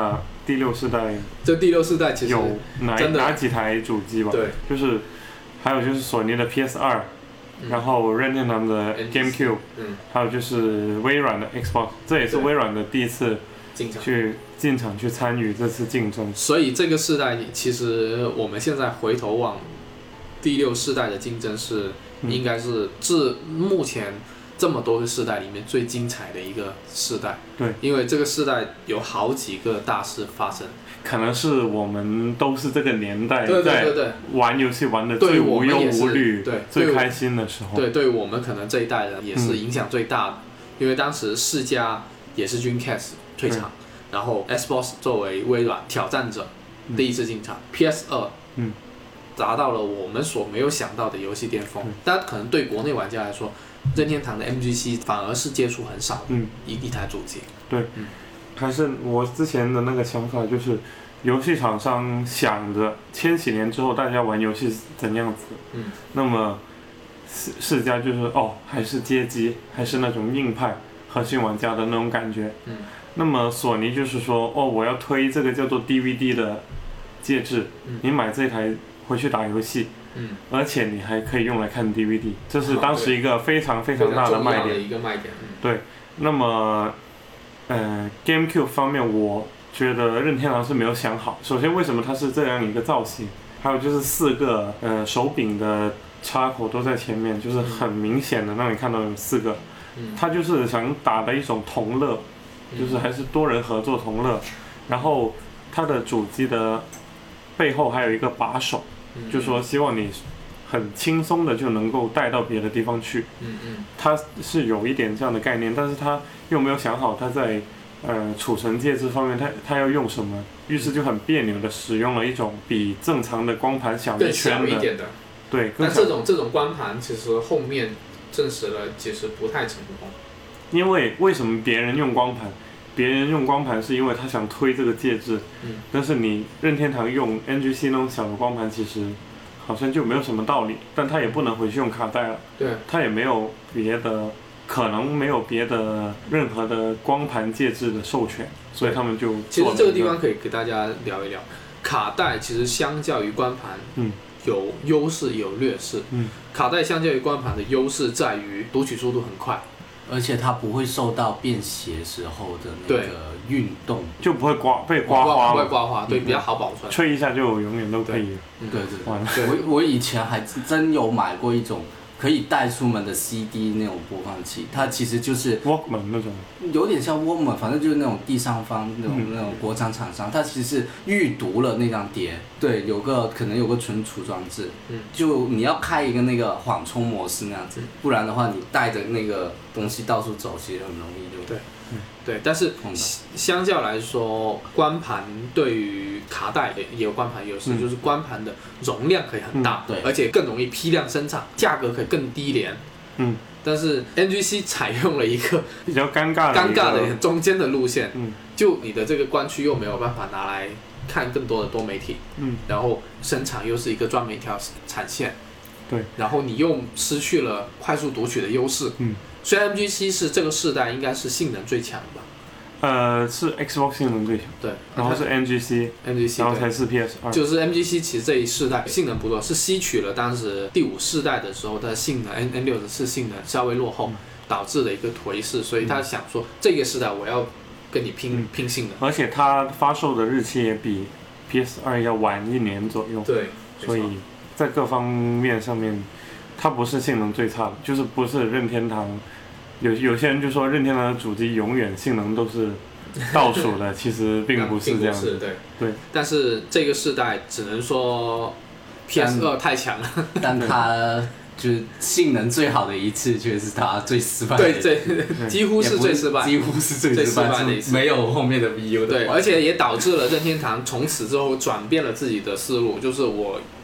第六世代这第六世代其实有哪真的哪几台主机吧？ 对， 就是还有就是索尼的 P S 二、嗯，然后任天堂的 GameCube， 嗯， 还有就是微软的 Xbox， 这也是微软的第一次去进场去参与这次竞争。 所以这个世代其实我们现在回头往第六世代的竞争是、嗯、应该是自目前这么多个世代里面最精彩的一个世代。 对， 因为这个世代有好几个大事发生。 可能是我们都是这个年代在玩游戏玩的最无忧无虑、 对最开心的时候。 对，对于我们可能这一代人也是影响最大的，嗯、因为当时世嘉也是 Dreamcast 退场，然后 Xbox 作为微软挑战者、嗯、第一次进场 ，P S 二，嗯，达到了我们所没有想到的游戏巅峰。但、嗯、可能对国内玩家来说，任天堂的 M G C 反而是接触很少的一、嗯、一台主机。 对。嗯，还是我之前的那个想法，就是游戏厂商想着千禧年之后大家玩游戏怎样子，嗯，那么世世嘉就是哦，还是街机，还是那种硬派核心玩家的那种感觉，嗯，那么索尼就是说哦，我要推这个叫做 D V D 的介质，嗯，你买这台回去打游戏，嗯，而且你还可以用来看 D V D， 这是当时一个非常非常大的卖点， 一个卖点，嗯， 对，那么。呃 ，GameCube 方面，我觉得任天堂是没有想好。首先，为什么它是这样一个造型？还有就是四个呃手柄的插口都在前面，就是很明显的让你看到有四个。它就是想打的一种同乐，就是还是多人合作同乐。然后它的主机的背后还有一个把手，就说希望你很轻松的就能够带到别的地方去。嗯嗯，它是有一点这样的概念，但是它又没有想好它在呃储存介质方面它它要用什么，于是就很别扭的使用了一种比正常的光盘小一圈的， 更小一点的。 对， 但这种这种光盘其实后面证实了其实不太成功。 因为为什么别人用光盘？别人用光盘是因为他想推这个介质，嗯，但是你任天堂用 N G C 那种小的光盘其实。好像就没有什么道理，但他也不能回去用卡带了。对，他也没有别的，可能没有别的任何的光盘介质的授权，所以他们就其实这个地方可以给大家聊一聊，卡带其实相较于光盘，嗯，有优势有劣势。嗯，卡带相较于光盘的优势在于读取速度很快， 而且它不会受到便携时候的那个运动， 就不会刮被刮花， 不会刮花，对，比较好保存， 吹一下就永远都可以。 对对对，我我以前还真有买过一种可以带出门的 C D 那种播放器，它其实就是 Walkman 那种， 有点像 Walkman， 反正就是那种第三方那种、嗯、那种国产厂商，它其实是预读了那张碟，对，有个可能有个存储装置，嗯，就你要开一个那个缓冲模式那样子，不然的话你带着那个东西到处走，其实很容易就对。对，但是相较来说，光盘对于卡带也有光盘优势，嗯、就是光盘的容量可以很大，嗯、对，而且更容易批量生产，价格可以更低廉。嗯，但是 N G C 采用了一个比较尴尬的尴尬的中间的路线，嗯，就你的这个光驱又没有办法拿来看更多的多媒体，嗯，然后生产又是一个专门一条产线， 对， 然后你又失去了快速读取的优势，嗯。虽然 M G C 是这个世代应该是性能最强的吧？ 呃，是 Xbox 性能最强， 对， 然后是 N G C，N G C， 然后才是 P S 二。 就是 M G C 其实这一世代性能不错，是吸取了当时第五世代的时候的性能 N N 六十四性能稍微落后，嗯、导致的一个颓势，所以他想说、嗯、这个世代我要跟你拼、嗯、拼性能。 而且它发售的日期也比 P S 二要晚一年左右， 对， 所以在各方面上面。它不是性能最差的，就是不是任天堂，有有些人就说任天堂的主机永远性能都是倒数的，其实并不是这样子。 对对。 但是这个世代只能说 P S 二太强了， 但它就是性能最好的一次，却是它最失败的。 对对，几乎是最失败， 几乎是最失败的一次，没有后面的 V U 的。 对，而且也导致了任天堂从此之后转变了自己的思路，就是我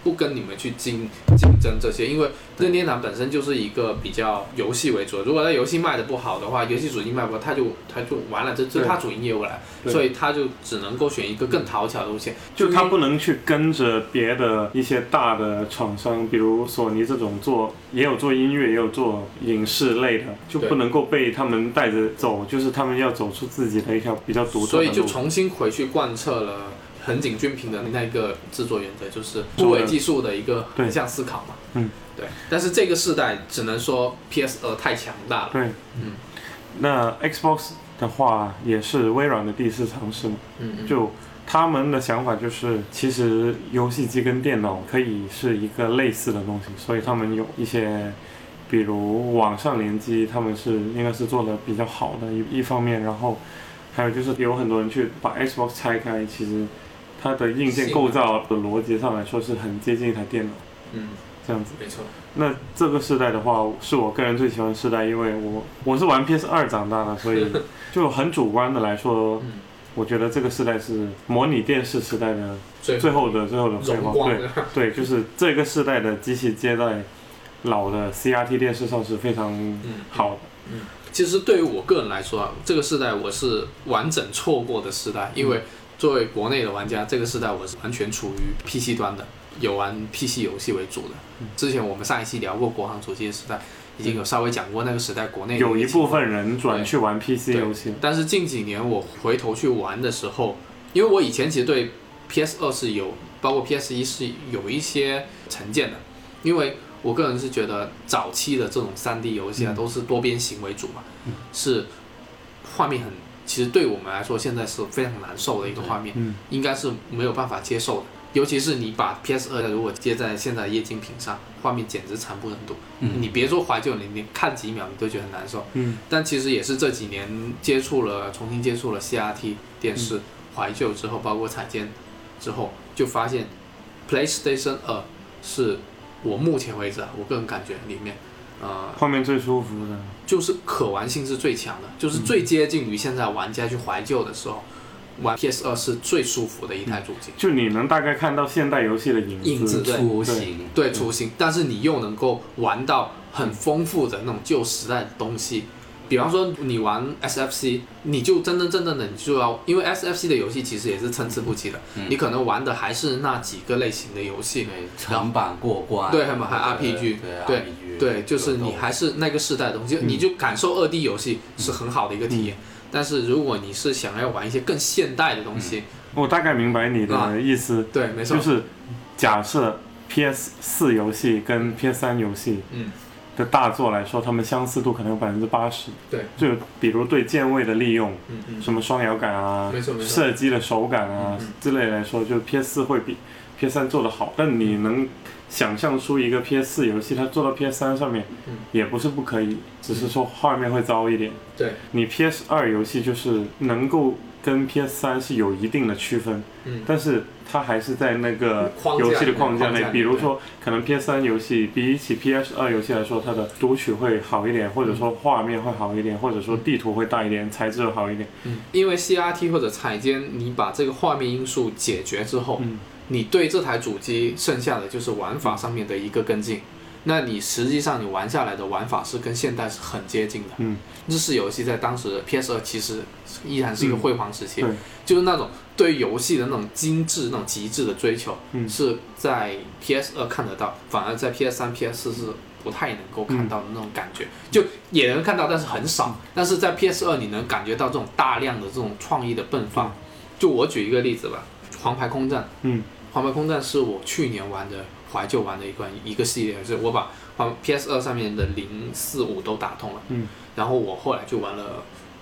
不跟你们去竞竞争这些，因为任天堂本身就是一个比较游戏为主，如果它游戏卖的不好的话，游戏主机卖不好，它就它就完了，这这是它主营业务来，所以它就只能够选一个更讨巧的路线， 就它不能去跟着别的一些大的厂商，比如索尼这种做也有做音乐也有做影视类的，就不能够被他们带着走，就是他们要走出自己的一条比较独特的路， 所以就重新回去贯彻了横井军平的那个制作原则，就是数位技术的一个横向思考嘛。 嗯， 对。但是这个世代只能说 P S 二太强大了。 对， 嗯。 那 Xbox 的话也是微软的第四尝试嘛。 嗯嗯。 就他们的想法就是，其实游戏机跟电脑可以是一个类似的东西，所以他们有一些，比如网上联机，他们是应该是做的比较好的一一方面，然后还有就是有很多人去把 Xbox 拆开，其实它的硬件构造的逻辑上来说是很接近一台电脑， 嗯， 这样子。 没错。 那这个世代的话，是我个人最喜欢的世代，因为我我是玩 P S 二长大的，所以就很主观的来说，嗯、我觉得这个世代是模拟电视时代的最后的最后的辉煌。对对，就是这个世代的机器接在老的 C R T 电视上是非常好的。 嗯嗯嗯、其实对于我个人来说啊，这个世代我是完整错过的世代，因为作为国内的玩家，这个世代我是完全处于 P C 端的，有玩 P C 游戏为主的。之前我们上一期聊过国行主机的时代，已经有稍微讲过那个时代国内有一部分人转去玩 P C 游戏， 但是近几年我回头去玩的时候，因为我以前其实对 P S 二是有，包括 P S 一是有一些成见的，因为我个人是觉得早期的这种 三 D 游戏啊，都是多边形为主嘛，嗯、是画面很，其实对我们来说现在是非常难受的一个画面，嗯、应该是没有办法接受的。尤其是你把 P S 二如果接在现在液晶屏上，画面简直惨不忍睹。嗯、你别说怀旧，你你看几秒你都觉得很难受。嗯、但其实也是这几年接触了，重新接触了 C R T 电视、嗯、怀旧之后，包括彩监之后，就发现 PlayStation 二是我目前为止啊，我个人感觉里面，呃， 画面最舒服的， 就是可玩性是最强的，就是最接近于现在玩家去怀旧的时候。玩 P S 二是最舒服的一台主机， 就你能大概看到现代游戏的影子、 影子雏形， 对雏形，但是你又能够玩到很丰富的那种旧时代的东西。比方说你玩 S F C， 你就真真正正的你就要，因为 S F C 的游戏其实也是参差不齐的，嗯、你可能玩的还是那几个类型的游戏， 长板过关， 对，还有还 R P G， 对对，就是你还是那个时代的东西，嗯、你就感受二 D 游戏是很好的一个体验。嗯但是如果你是想要玩一些更现代的东西， 嗯、我大概明白你的意思。 啊、对，没错。 就是假设 P S 四 游戏跟 P S 三 游戏的大作来说，它们相似度可能有百分之八十。 对。 就比如对键位的利用， 嗯嗯、 什么双摇杆啊， 没错没错， 射击的手感啊、 嗯、 之类来说，就 P S 四 会比 P S 三 做得好。但你能想象出一个 P S 四 游戏，它做到 P S 三 上面，嗯、也不是不可以，只是说画面会糟一点。 对， 你 P S 二 游戏就是能够跟 P S 三 是有一定的区分，嗯、但是它还是在那个游戏的框架内。比如说，可能 P S 三 游戏比起 P S 二 游戏来说，它的读取会好一点，或者说画面会好一点，或者说地图会大一点，材质会好一点。 嗯，因为 C R T 或者彩监，你把这个画面因素解决之后，嗯、你对这台主机剩下的就是玩法上面的一个跟进。那你实际上你玩下来的玩法是跟现代是很接近的。嗯，日式游戏在当时 P S 二 其实依然是一个辉煌时期，嗯、就是那种对游戏的那种精致、那种极致的追求，嗯、是在 P S 二 看得到，反而在 P S 三、P S 四 是不太能够看到的那种感觉，嗯、就也能看到，但是很少。但是在 P S 二 你能感觉到这种大量的这种创意的迸发。就我举一个例子吧，黄牌空战，嗯，黄牌空战是我去年玩的。怀旧玩的一款一个系列，就是我把 P S 二 上面的零四五都打通了，嗯，然后我后来就玩了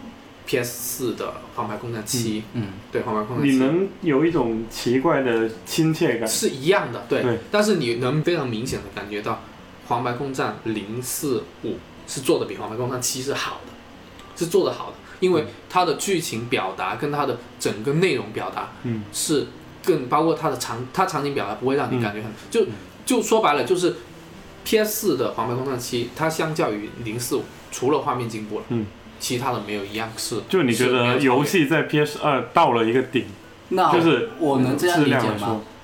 P S 四 的黄牌空战七，嗯，对，黄牌空战七， 你能有一种奇怪的亲切感， 是一样的，对，对，但是你能非常明显的感觉到黄牌空战零四五是做的比黄牌空战七是好的，是做的好的，因为它的剧情表达跟它的整个内容表达，嗯，是。更包括它的场，它场景表达不会让你感觉很，嗯、就就说白了就是 P S 四 的黄牌空战七，它相较于零四五，除了画面进步了，嗯，其他的没有一样是。 就你觉得游戏在 P S 二 到了一个顶， 那就是我能这样理解吗？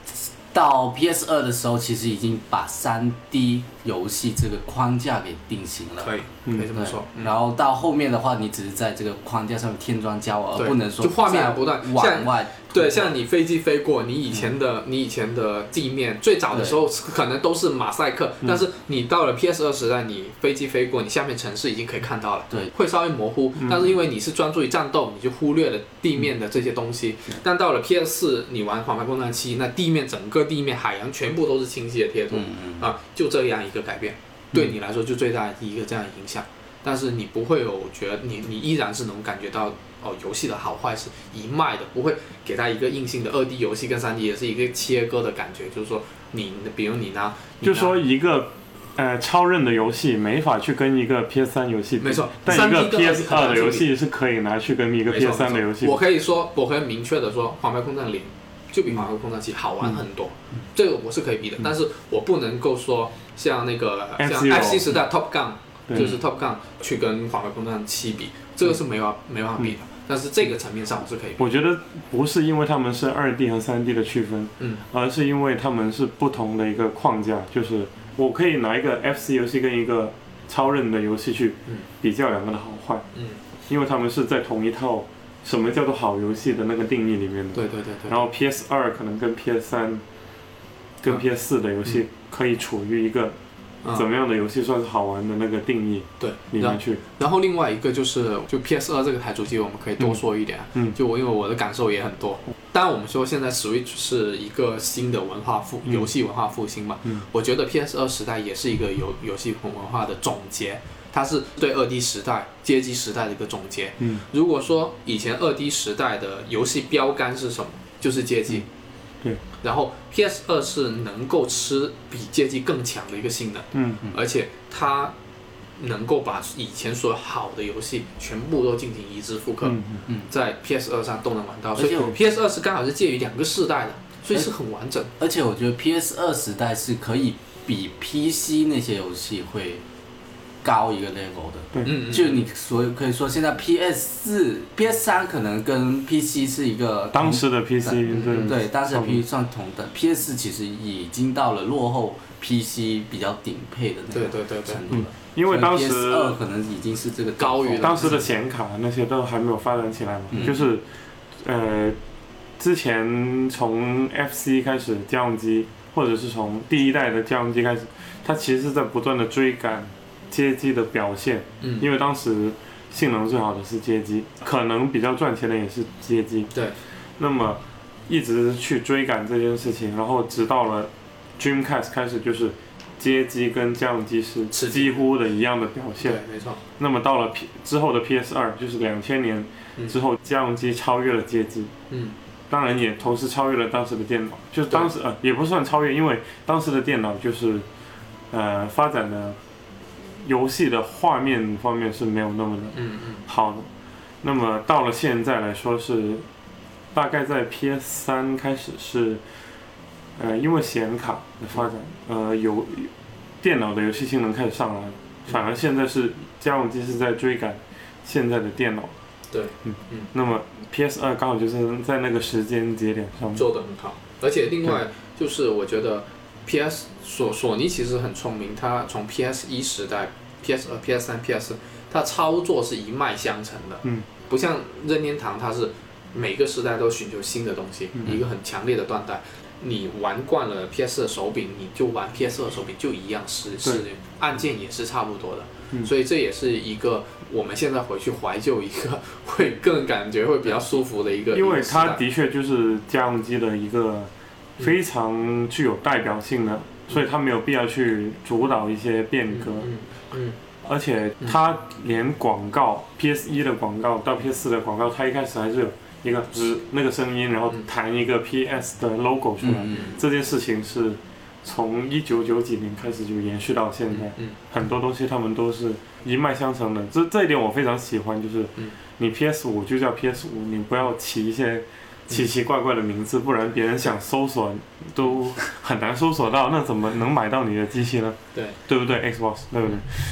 到 P S 二的时候，其实已经把 三 D 游戏这个框架给定型了。 可以，可以这么说。 嗯、然后到后面的话，你只是在这个框架上面添砖加瓦，而不能说就画面不断往外。 对，像你飞机飞过，你以前的、嗯、你以前的地面，最早的时候可能都是马赛克，但是你到了 P S 二时代，你飞机飞过，你下面城市已经可以看到了， 对， 会稍微模糊，嗯、但是因为你是专注于战斗，你就忽略了地面的这些东西。嗯、但到了 P S 四，你玩《黄牌空战七》，那地面整个地面海洋全部都是清晰的贴图，嗯嗯啊，就这样一个改变，对你来说就最大的一个这样的影响。但是你不会有觉得你你依然是能感觉到哦，游戏的好坏是一脉的，不会给它一个硬性的二 D 游戏跟三 D 也是一个切割的感觉，就是说你比如你拿，你拿就说一个呃超任的游戏没法去跟一个 P S 三 游戏比， 没错， 但一个 P S 二 的游戏是可以拿去跟一个 P S 三 的游戏比。 我可以说，我可以明确的说，《黄牌空战零》就比《黄牌空战七》好玩很多，嗯、这个我是可以比的，嗯、但是我不能够说像那个像 F C 时代 Top Gun。就是 Top Gun 去跟《黄牌空战七》比，这个是没法没办法比的。嗯、但是这个层面上我是可以比。 我觉得不是因为他们是二 D 和三 D 的区分，嗯，而是因为他们是不同的一个框架。就是我可以拿一个 F C 游戏跟一个超任的游戏去比较两个的好坏，嗯，因为他们是在同一套什么叫做好游戏的那个定义里面的。 对对对对。 然后 P S 二 可能跟 P S 三、跟 P S 四的游戏可以处于一个。怎么样的游戏算是好玩的那个定义？ 对， 里面去。 然后另外一个就是，就 P S 二 这个台主机，我们可以多说一点。嗯。就我因为我的感受也很多。当然，我们说现在 Switch 是一个新的文化复、嗯、游戏文化复兴嘛。嗯。我觉得 P S 二 时代也是一个游游戏文化的总结，它是对二 D 时代、街机时代的一个总结。嗯。如果说以前二 D 时代的游戏标杆是什么？就是街机。嗯对， 然后 P S 二 是能够吃比街机更强的一个性能，嗯，而且它能够把以前所有好的游戏全部都进行移植复刻，嗯嗯，在 P S 二 上都能玩到，所以 P S 二 是刚好是介于两个世代的，所以是很完整。 而且我觉得 P S 二 时代是可以比 P C 那些游戏会高一个 level 的， 对，嗯， 就你所以可以说现在 P S 四、P S 三 可能跟 P C 是一个当时的 P C， 对， 对，当时的 P C 算同等 ，P S 四 其实已经到了落后 P C 比较顶配的那个程度了。 因为当时 P S 二 可能已经是这个高于当时的显卡那些都还没有发展起来嘛，嗯、就是呃之前从 F C 开始家用机，或者是从第一代的家用机开始，它其实是在不断的追赶街机的表现，嗯，因为当时性能最好的是街机，可能比较赚钱的也是街机， 对， 那么一直去追赶这件事情，然后直到了 Dreamcast 开始就是街机跟家用机是几乎的一样的表现， 对，没错。 那么到了 P 之后的 P S 二，就是两千年之后，家用机超越了街机，嗯，当然也同时超越了当时的电脑，就是当时呃也不算超越，因为当时的电脑就是呃发展的。游戏的画面方面是没有那么的好的，嗯嗯、那么到了现在来说是，大概在 P S 三 开始是，呃，因为显卡的发展，呃，有电脑的游戏性能开始上来，反而现在是家用机是在追赶现在的电脑。 对，嗯嗯。那么 P S 二 刚好就是在那个时间节点上做得很好，而且另外就是我觉得。P S 索索尼其实很聪明，它从 P S 一时代、P S 二、P S 三、P S 它操作是一脉相承的，嗯，不像任天堂，它是每个时代都寻求新的东西，嗯、一个很强烈的断代。你玩惯了 P S 的手柄，你就玩 P S 二手柄就一样，是是按键也是差不多的，嗯、所以这也是一个我们现在回去怀旧一个会更感觉会比较舒服的一个， 因为它的确就是家用机的一个。非常具有代表性的，所以他没有必要去主导一些变革。嗯嗯、而且他连广告 P S 一 的广告到 P S 四 的广告，他一开始还是有一个只那个声音，然后弹一个 P S 的 logo 出来。嗯、这件事情是从一九九几年开始就延续到现在，嗯、很多东西他们都是一脉相承的。这这一点我非常喜欢，就是你 P S 五 就叫 P S 五，你不要起一些。奇奇怪怪的名字，不然别人想搜索都很难搜索到，那怎么能买到你的机器呢？ 对， 对不对 ？Xbox， 对不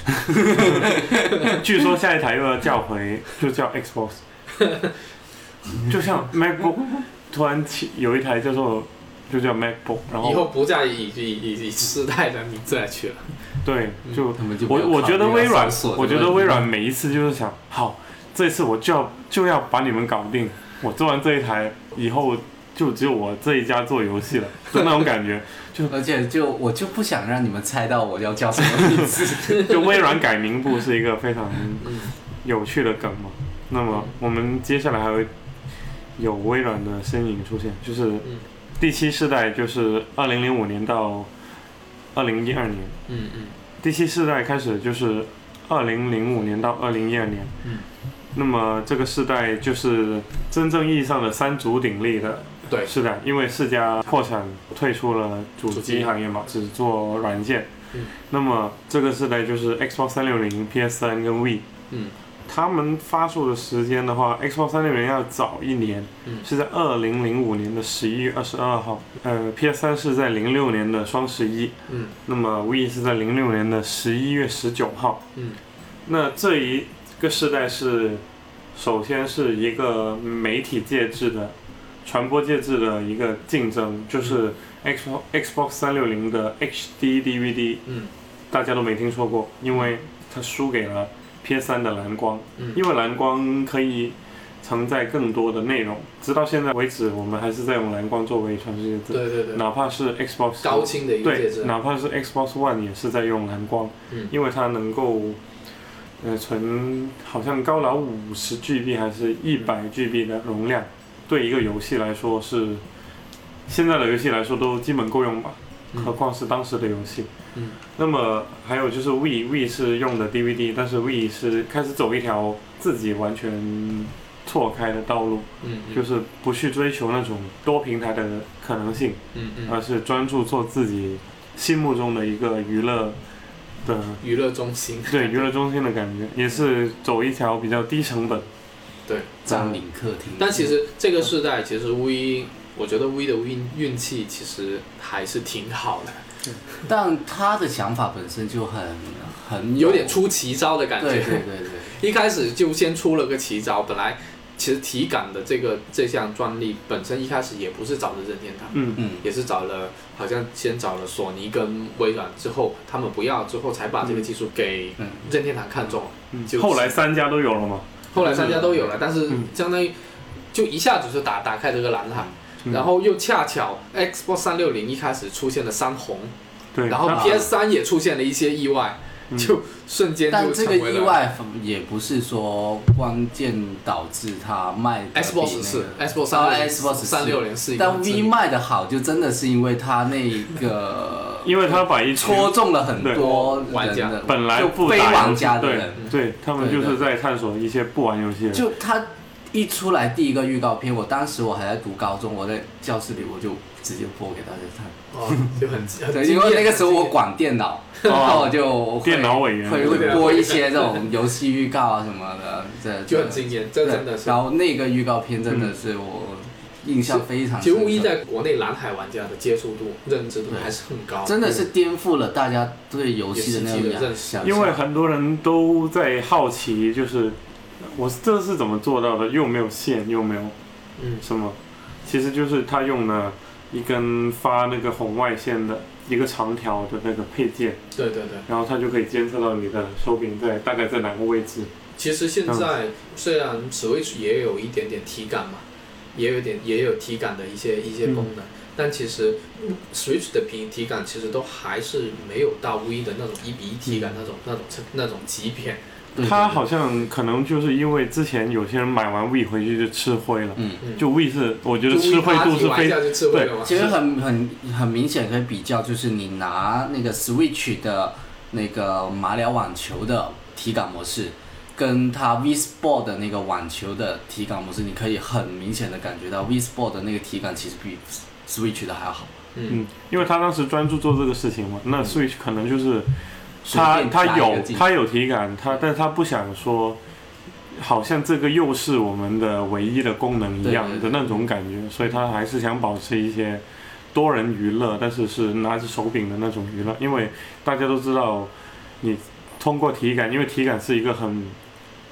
对？据说下一台又要叫回，就叫 Xbox， 就像 MacBook 突然有一台叫做就叫 MacBook， 然后以后不再以以以以世代的名字来取了。 对，就他们就我我觉得微软，我觉得微软没每一次就是想，好，这次我就要就要把你们搞定，我做完这一台以后就只有我这一家做游戏了，就那种感觉。就而且就我就不想让你们猜到我要叫什么名字。 就微软改名部是一个非常有趣的梗嘛。那么我们接下来还会有微软的身影出现，就是第七世代，就是二零零五年到二零一二年。 嗯嗯。 第七世代开始就是二零零五年到二零一二年。 嗯。 那么这个世代就是真正意义上的三足鼎立的世代，因为世嘉破产退出了主机行业嘛，只做软件。 嗯。 那么这个世代就是 Xbox 三六零、P S 三 跟 Wii。 嗯。 他们发售的时间的话 ，Xbox 三六零要早一年， 嗯、 是在二零零五年的十一月二十二号。呃 ，P S 三是在零六年的双十一。 嗯。 那么 Wii 是在零六年的十一月十九号。 嗯。那这一个世代是，首先是一个媒体介质的、传播介质的一个竞争，就是 Xbox Xbox 三六零的 H D D V D， 嗯， 大家都没听说过，因为它输给了 P S 三的蓝光， 嗯， 因为蓝光可以承载更多的内容。直到现在为止，我们还是在用蓝光作为传输介质。 对对对。哪怕是 Xbox 高清的一个介质。 对，哪怕是 Xbox One 也是在用蓝光， 嗯， 因为它能够，呃，存好像高达五十 G B 还是一百 G B 的容量，对一个游戏来说是，现在的游戏来说都基本够用吧， 嗯， 何况是当时的游戏。 嗯。 那么还有就是 Wii，Wii 是用的 D V D， 但是 Wii 是开始走一条自己完全错开的道路， 嗯，嗯， 就是不去追求那种多平台的可能性， 嗯嗯， 而是专注做自己心目中的一个娱乐的娱乐中心， 对娱乐中心的感觉，也是走一条比较低成本， 对， 占领客厅。 但其实这个世代，其实 Wii， 我觉得 Wii 的运运气其实还是挺好的。 但他的想法本身就很很有, 有点出奇招的感觉。 对对对对。 一开始就先出了个奇招，本来其实体感的这个这项专利本身一开始也不是找的任天堂， 嗯嗯， 也是找了好像先找了索尼跟微软，之后他们不要之后才把这个技术给任天堂看中了。 嗯， 就后来三家都有了嘛。 后来三家都有了，但是相当于就一下子就打打开这个蓝海。然后又恰巧 Xbox 三六零一开始出现了山红， 对， 然后 P S 三也出现了一些意外，嗯、就瞬间就成为了。 但这个意外也不是说关键导致它卖的、那個。 Xbox 是 Xbox 三六零是一个， 但 V 卖的好，就真的是因为它那个， 因为它把一戳中了很多玩家， 本来不非玩家的人， 对，对他们就是在探索一些不玩游戏的人。 就他。一出来第一个预告片，我当时我还在读高中，我在教室里我就直接播给大家看。 哦，就很对，因为那个时候我管电脑，然后我就电脑委员会会播一些这种游戏预告啊什么的，这就很惊艳，这真的是。 然后那个预告片真的是我印象非常深刻。 其实无疑在国内蓝海玩家的接触度、认知度还是很高， 真的是颠覆了大家对游戏的那种想象。 因为很多人都在好奇，就是。我这是怎么做到的？又没有线，又没有，嗯，什么？其实就是他用了一根发那个红外线的一个长条的那个配件， 对对对， 然后它就可以监测到你的手柄在大概在哪个位置。 其实现在虽然 Switch 也有一点点体感嘛，也有点也有体感的一些一些功能，嗯、但其实 Switch 的体体感其实都还是没有到 Wii 的那种一比一体感那种、嗯、那种那种级别。 他好像可能就是因为之前有些人买完 Wii 回去就吃灰了， 嗯， 就 Wii 是我觉得吃灰度是非对， 其实很很很明显可以比较，就是你拿那个 Switch 的那个马里奥网球的体感模式，跟它 Wii Sport 的那个网球的体感模式，你可以很明显的感觉到 Wii Sport 的那个体感其实比 Switch 的还要好。 嗯，因为他当时专注做这个事情嘛，那 Switch 可能就是。他他有他有体感，他但他不想说，好像这个又是我们的唯一的功能一样的那种感觉，所以他还是想保持一些多人娱乐，但是是拿着手柄的那种娱乐，因为大家都知道，你通过体感，因为体感是一个很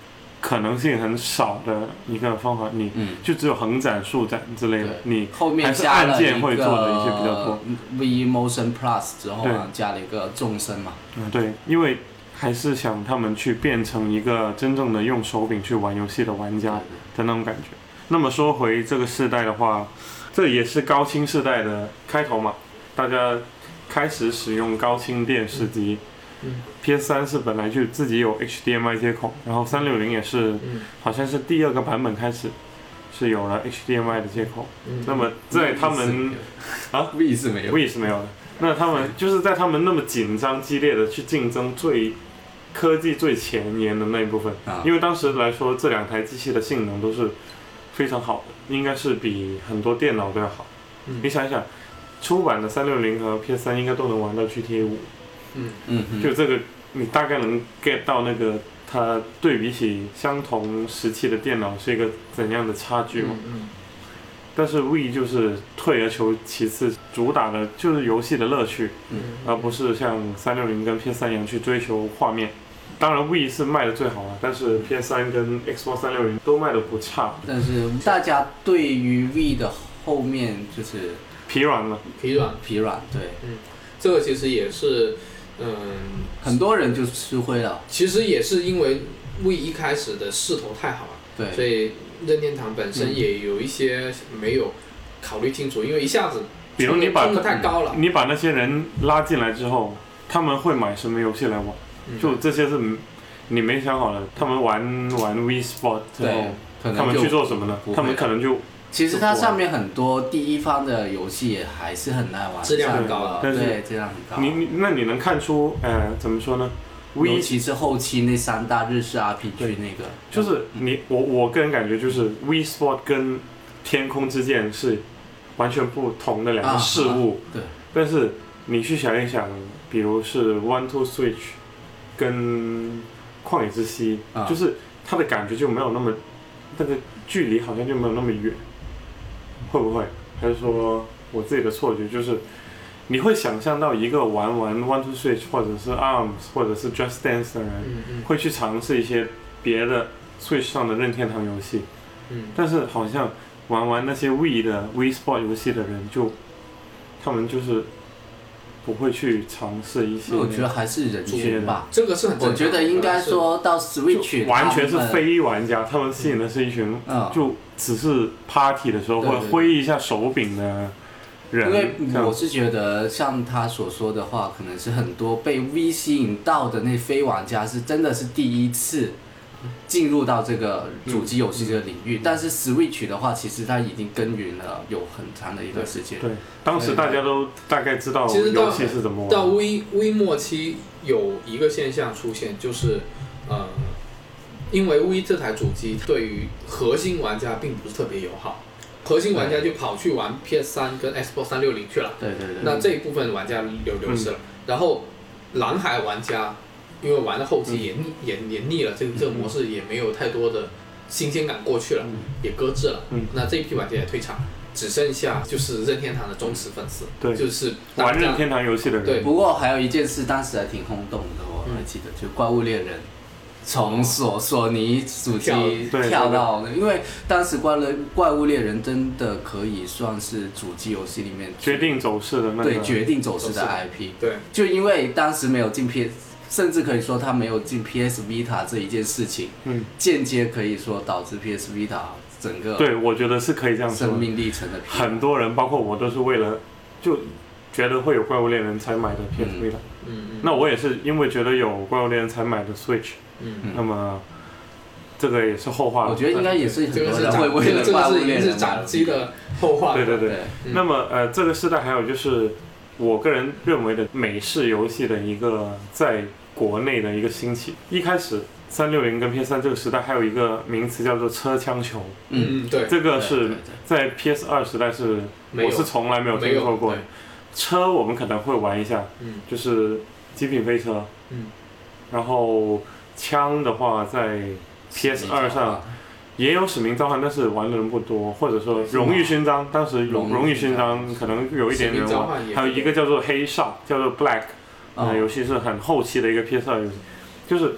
可能性很少的一个方法，你就只有横斩、竖斩之类的， 嗯、 你后面还是按键会做的一些比较多。 V Motion Plus 之后啊，加了一个纵深嘛。 嗯，对，因为还是想他们去变成一个真正的用手柄去玩游戏的玩家的那种感觉。那么说回这个世代的话，这也是高清世代的开头嘛，大家开始使用高清电视机。 嗯、 P S 三 是本来就自己有 H D M I 接口，然后三六零也是、嗯、好像是第二个版本开始是有了 H D M I 的接口。 嗯、 那么在他们啊 ，V 是没有 ，V 是没有的。那他们就是在他们那么紧张激烈的去竞争最科技最前沿的那一部分、啊，因为当时来说这两台机器的性能都是非常好的，应该是比很多电脑都要好。嗯、你想一想，出版的三六零和 P S 三 应该都能玩到 G T A 五。 嗯嗯， 就这个你大概能 get 到那个它对比起相同时期的电脑是一个怎样的差距嘛？ 嗯嗯、 但是 Wii 就是退而求其次，主打的就是游戏的乐趣， 嗯、 而不是像三六零跟 P S 三 一样去追求画面。当然 Wii 是卖的最好了，但是 P S 三 跟 Xbox 三六零都卖的不差。 但是大家对于 Wii 的后面就是疲软了， 疲软疲软，对， 嗯，这个其实也是。嗯， 很多人就吃灰了。 其实也是因为 Wii 一开始的势头太好了， 对， 所以任天堂本身也有一些没有考虑清楚，嗯、因为一下子比如你把太高了， 你把那些人拉进来之后，他们会买什么游戏来玩？嗯、就这些是你没想好的，他们玩玩 Wii Sport 之后，他们去做什么呢？他们可能就。 其实它上面很多第一方的游戏也还是很耐玩， 质量很高的，对，质量很高。 你你那你能看出，呃，怎么说呢？ 尤其是后期那三大日式 R P G 那个， 就是你我我个人感觉就是 Wii Sport 跟天空之剑是完全不同的两个事物。 啊啊、对。 但是你去想一想，比如是 One Two Switch 跟旷野之息、啊，就是它的感觉就没有那么那个距离好像就没有那么远。会不会？还是说我自己的错觉？就是你会想象到一个玩玩 One Two Switch 或者是 A R M S 或者是 Just Dance 的人， 嗯嗯、 会去尝试一些别的 Switch 上的任天堂游戏。 嗯、 但是好像玩玩那些 Wii 的 Wii Sport 游戏的人就，就他们就是不会去尝试一些。 我觉得还是人群吧， 这个是很正常。 我觉得应该说到 Switch 完全是非玩家，他们吸引的是一群、嗯、就。只是 party 的时候会挥一下手柄的人， 因为我是觉得像他所说的话，可能是很多被 V 吸引到的那非玩家是真的是第一次进入到这个主机游戏这个领域，嗯、但是 Switch 的话，其实它已经耕耘了有很长的一段时间。 对，当时大家都大概知道游戏是怎么玩。 到 V V 末期有一个现象出现，就是呃。因为 Wii 这台主机对于核心玩家并不是特别友好，核心玩家就跑去玩 P S 三 跟 Xbox 三六零去了。 对对对。 那这一部分玩家流流失了，嗯、然后蓝海玩家因为玩到后期也腻、嗯、也也腻了，这个这个模式也没有太多的新鲜感过去了，嗯、也搁置了。 嗯、 那这一批玩家也退场，只剩下就是任天堂的忠实粉丝。 对。 就是玩任天堂游戏的人。 对。 不过还有一件事，当时还挺轰动的，我还记得，就怪物猎人。从索索尼主机跳到，因为当时怪了怪物猎人真的可以算是主机游戏里面决定走势的那个， 对决定走势的 I P。 对， 就因为当时没有进 P S， 甚至可以说他没有进 P S Vita 这一件事情， 嗯， 间接可以说导致 P S Vita 整个对，我觉得是可以这样说， 生命历程的。 很多人，包括我，都是为了就觉得会有怪物猎人才买的 P S Vita。 嗯嗯。 那我也是因为觉得有怪物猎人才买的 Switch。 嗯。 那么。这个也是后话了， 我觉得应该也是很多人会为了这个是已经是掌机的后话。 对对对。 对嗯、 那么呃，这个时代还有就是我个人认为的美式游戏的一个在国内的一个兴起。一开始三六零跟 P S 三 这个时代还有一个名词叫做车枪球。 嗯对。 这个是在 P S 二 时代是我是从来没有听说过的。车我们可能会玩一下， 嗯、 就是极品飞车。 嗯。 然后枪的话在P S 二 上也有使命召唤，但是玩的人不多，或者说荣誉勋章，当时荣荣誉勋章可能有一点人玩，还有一个叫做黑哨，叫做 Black， 呃，游戏是很后期的一个 P S 二 游戏，就是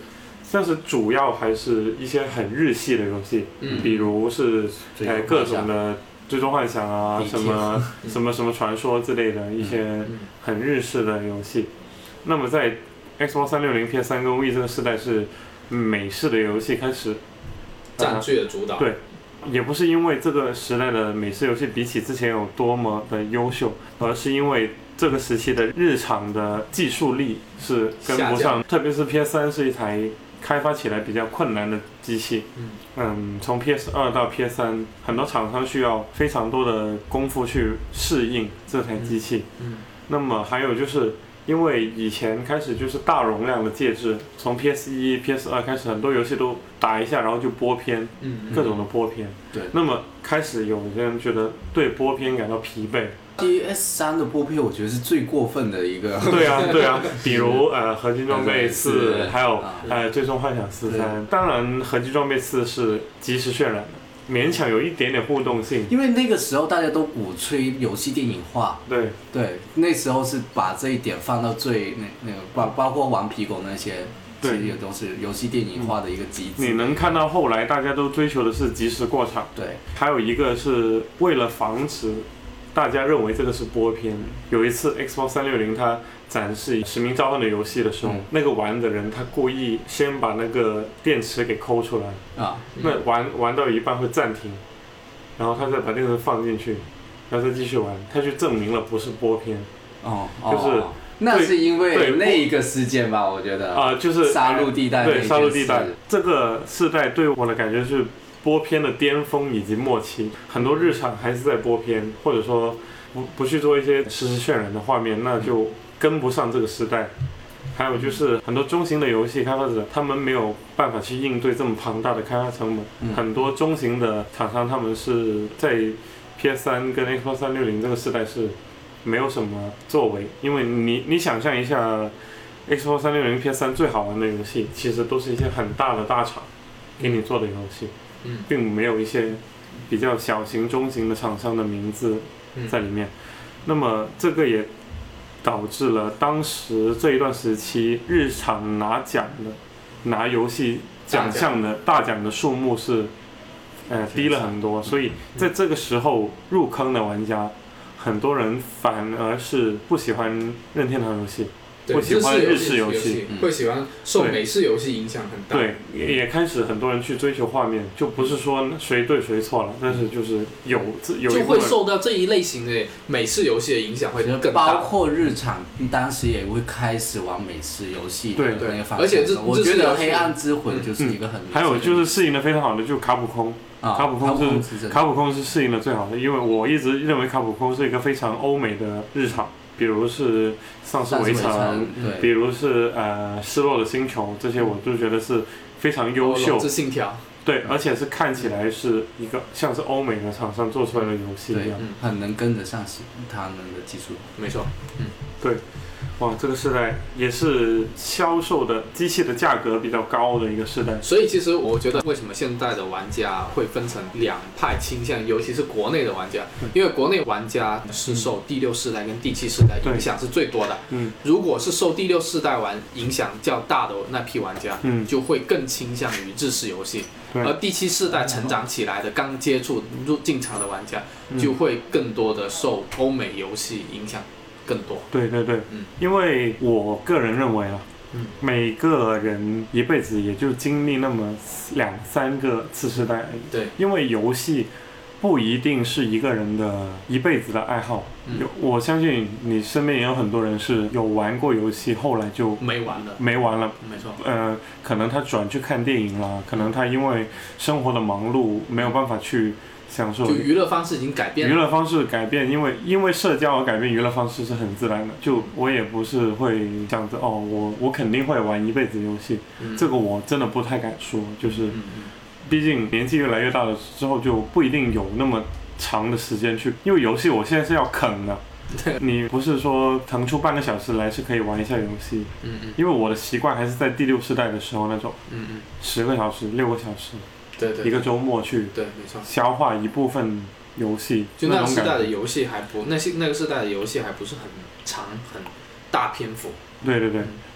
但是主要还是一些很日系的游戏， 嗯、 比如是呃各种的最终幻想啊，什么什么什么传说之类的一些很日式的游戏。那么在 Xbox 三六零、P S 三 跟 Wii 这个时代是美式的游戏开始占据了主导。 对。也不是因为这个时代的美式游戏比起之前有多么的优秀，而是因为这个时期的日常的技术力是跟不上，特别是 P S 三 是一台开发起来比较困难的机器。嗯, 嗯从 P S 二 到 P S 三，很多厂商需要非常多的功夫去适应这台机器。嗯，那么还有就是因为以前开始就是大容量的介质，从 P S 一、P S 二开始，很多游戏都打一下然后就播片，嗯嗯、各种的播片。 对。 那么开始有人觉得对播片感到疲惫。 P S 三 的播片我觉得是最过分的一个。 对啊，对啊，比如呃合金装备四，还有呃最终幻想四三。当然，合金装备四是即时渲染的。勉强有一点点互动性， 因为那个时候大家都鼓吹游戏电影化， 对对，那时候是把这一点放到最那那个包包括顽皮狗那些，其实也都是游戏电影化的一个极致。 你能看到后来大家都追求的是即时过场， 对， 还有一个是为了防止大家认为这个是播片，有一次 Xbox 三六零它展示《使命召唤》的游戏的时候，嗯、那个玩的人他故意先把那个电池给抠出来啊，那玩玩到一半会暂停，然后他再把电池放进去，然后再继续玩，他就证明了不是播片。 哦， 就是那是因为那一个事件吧，我觉得啊、呃，就是杀戮地带对杀戮地带这个世代对我的感觉是播片的巅峰以及末期，很多日常还是在播片，或者说不不去做一些实时渲染的画面，那就跟不上这个时代。还有就是很多中型的游戏开发者，他们没有办法去应对这么庞大的开发成本。嗯、很多中型的厂商，他们是在 P S 三 跟 Xbox 三六零这个时代是没有什么作为，因为你你想象一下 ，Xbox 三六零、P S 三 最好玩的游戏，其实都是一些很大的大厂给你做的游戏，嗯、并没有一些比较小型、中型的厂商的名字在里面。嗯、那么这个也导致了当时这一段时期日常拿奖的、拿游戏奖项的大奖的数目是呃低了很多，所以在这个时候入坑的玩家，很多人反而是不喜欢任天堂游戏，不喜欢日式游戏， 会喜欢受美式游戏影响很大。 对，也也开始很多人去追求画面，就不是说谁对谁错了，但是就是有有就会受到这一类型的美式游戏的影响会更大。 包括日常当时也会开始往美式游戏的那个方向。 而且这我觉得《黑暗之魂》就是一个很、嗯嗯、还有就是适应的非常好的，就是卡普空。啊、卡普空是卡普空是适应的最好的，因为我一直认为卡普空是一个非常欧美的日常，比如是丧尸围城，比如是呃失落的星球，这些我都觉得是非常优秀。 龙之信条。 对，而且是看起来是一个像是欧美的厂商做出来的游戏一样， 嗯、很能跟得上他们的技术。 没错，嗯， 对。哇，这个时代也是销售的机器的价格比较高的一个时代， 所以其实我觉得为什么现在的玩家会分成两派倾向，尤其是国内的玩家，因为国内玩家是受第六世代跟第七世代影响是最多的。嗯，如果是受第六世代玩影响较大的那批玩家，嗯，就会更倾向于日式游戏，而第七世代成长起来的刚接触入进场的玩家，就会更多的受欧美游戏影响。更多， 对对对，嗯，因为我个人认为啊，嗯，每个人一辈子也就经历那么两三个次世代而已， 对， 因为游戏不一定是一个人的一辈子的爱好，嗯，我相信你身边也有很多人是有玩过游戏，后来就没玩了， 没玩了， 没错， 呃，可能他转去看电影了，可能他因为生活的忙碌没有办法去享受， 就娱乐方式已经改变了。 娱乐方式改变，因为因为社交而改变娱乐方式是很自然的。就我也不是会想着哦，我我肯定会玩一辈子游戏，嗯，这个我真的不太敢说。就是，嗯，毕竟年纪越来越大了之后，就不一定有那么长的时间去，因为游戏我现在是要啃的。你不是说腾出半个小时来是可以玩一下游戏，嗯嗯，因为我的习惯还是在第六世代的时候那种，嗯嗯，十个小时、六个小时。 对对， 一个周末去对，没错， 消化一部分游戏， 就那个时代的游戏还不，那些那个时代的游戏还不是很长很大篇幅。 对对对，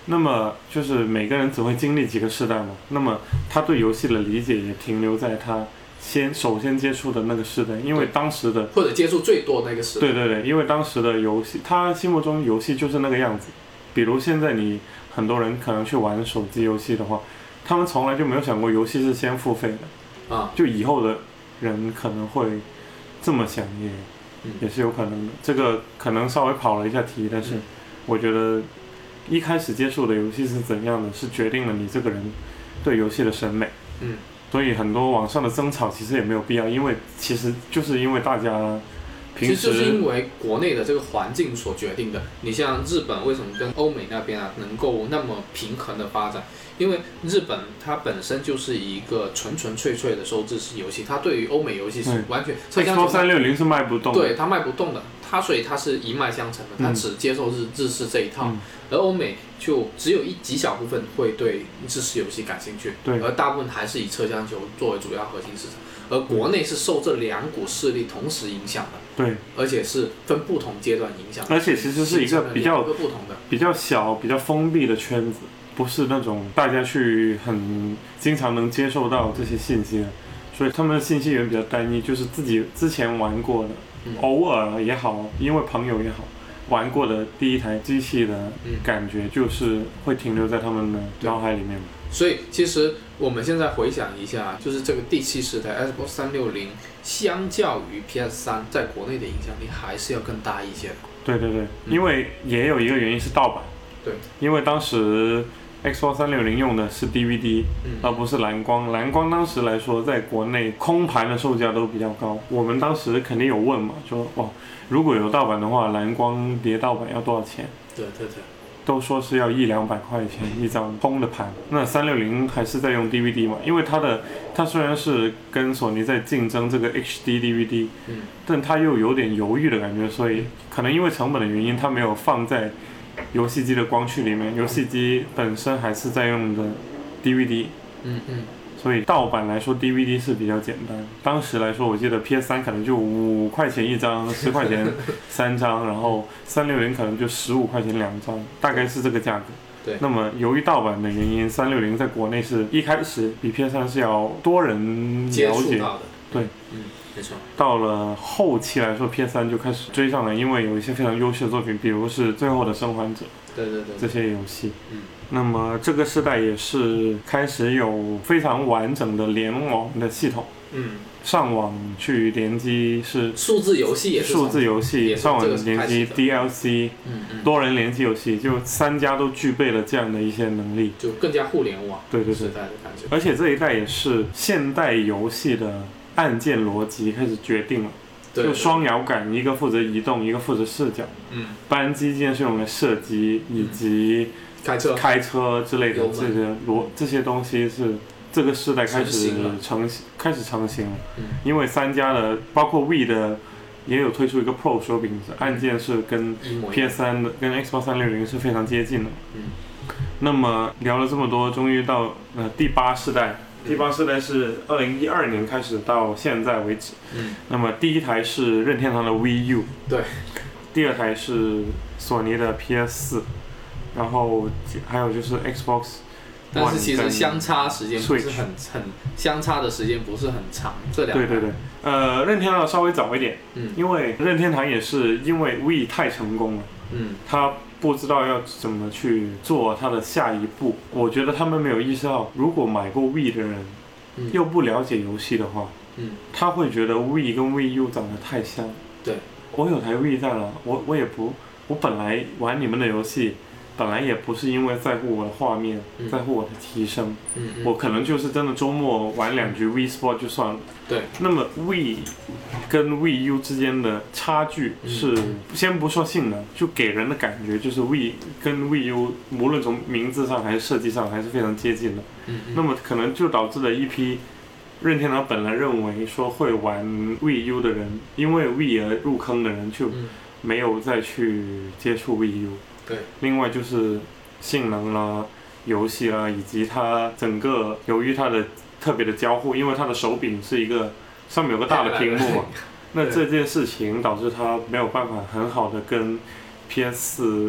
那么就是每个人只会经历几个世代嘛，那么他对游戏的理解也停留在他先首先接触的那个世代，因为当时的或者接触最多那个时代。 对对对，因为当时的游戏，他心目中游戏就是那个样子。比如现在你很多人可能去玩手机游戏的话，他们从来就没有想过游戏是先付费的啊。 就以后的人可能会这么想也， 嗯、 也是有可能的。这个可能稍微跑了一下题，但是我觉得一开始接触的游戏是怎样的，是决定了你这个人对游戏的审美。 嗯。 所以很多网上的争吵其实也没有必要，因为其实就是因为大家平时其实就是因为国内的这个环境所决定的。你像日本为什么跟欧美那边啊能够那么平衡的发展？因为日本它本身就是一个纯纯粹粹的收支式游戏，它对于欧美游戏是完全车厢三六零是卖不动的， 对，它卖不动的，它所以它是一脉相承的，它只接受日日式这一套， 嗯、 而欧美就只有一极小部分会对日式游戏感兴趣， 对， 而大部分还是以车厢球作为主要核心市场，而国内是受这两股势力同时影响的， 对， 而且是分不同阶段影响的， 而且其实是一个比较不同的、 比较小、比较封闭的圈子。不是那种大家去很经常能接受到这些信息的，所以他们的信息源比较单一，就是自己之前玩过的， 嗯、 偶尔也好，因为朋友也好，玩过的第一台机器的感觉，就是会停留在他们的脑海里面。 所以其实我们现在回想一下，就是这个第七世代 Xbox 三六零，相较于 P S 三，在国内的影响力还是要更大一些的。 对对对，嗯、因为也有一个原因是盗版。 对， 因为当时 Xbox 三六零用的是 D V D，嗯、而不是蓝光。蓝光当时来说，在国内空盘的售价都比较高。我们当时肯定有问嘛，说哇，如果有盗版的话，蓝光碟盗版要多少钱？ 对对对， 都说是要一两百块钱一张空的盘。那三六零还是在用 D V D 嘛？因为它的它虽然是跟索尼在竞争这个 H D D V D， 嗯、 但它又有点犹豫的感觉，所以可能因为成本的原因，它没有放在游戏机的光驱里面，游戏机本身还是在用的 D V D， 嗯嗯， 所以盗版来说 D V D 是比较简单。当时来说，我记得 P S 三可能就五块钱一张，十块钱三张，然后三六零可能就十五块钱两张，大概是这个价格。 对。 那么由于盗版的原因，三六零在国内是一开始比 P S 三是要多人了解到的。 对。 嗯。没错， 到了后期来说 ，P S 三就开始追上来，因为有一些非常优秀的作品，比如是《最后的生还者》， 对对对， 这些游戏。 嗯， 那么这个时代也是开始有非常完整的联网的系统。 嗯， 上网去联机是数字游戏也是数字游戏，上网联机 D L C， 嗯嗯， 多人联机游戏，就三家都具备了这样的一些能力， 就更加互联网对对对时代的感觉。 而且这一代也是现代游戏的按键逻辑开始决定了， 对对对， 就双摇杆，一个负责移动，一个负责视角。 嗯， 扳机键是用来射击以及开车、 开车之类的这些逻这些东西是这个时代开始成开始成型了。 嗯， 因为三家的包括 Wii 的也有推出一个 Pro 手柄，按键是跟 P S 三 的跟 Xbox 三六零是非常接近的。 嗯， 那么聊了这么多，终于到呃第八世代。第八世代是二零一二年开始到现在为止。 嗯， 那么第一台是任天堂的 Wii U， 对， 第二台是索尼的 P S 四，然后还有就是 Xbox， 但是其实相差时间不是很很相差的时间不是很长，这两台。 对对对，呃，任天堂稍微早一点， 嗯， 因为任天堂也是因为 Wii 太成功了， 嗯， 他不知道要怎么去做他的下一步。我觉得他们没有意识到，如果买过 Wii 的人， 嗯、 又不了解游戏的话， 嗯， 他会觉得 Wii 跟 Wii U 长得太像。 对， 我有台 Wii 在了，我我也不，我本来玩你们的游戏，本来也不是因为在乎我的画面， 嗯、 在乎我的提升， 嗯嗯， 我可能就是真的周末玩两局 Wii Sport 就算了。 对， 那么 Wii 跟 Wii U 之间的差距是， 嗯、 先不说性能，就给人的感觉就是 Wii 跟 Wii U 无论从名字上还是设计上还是非常接近的。 嗯嗯， 那么可能就导致了一批任天堂本来认为说会玩 Wii U 的人，因为 Wii 而入坑的人就没有再去接触 Wii U。 对， 另外就是性能啦、游戏啦，以及它整个由于它的特别的交互，因为它的手柄是一个上面有个大的屏幕嘛，那这件事情导致它没有办法很好的跟 P S 四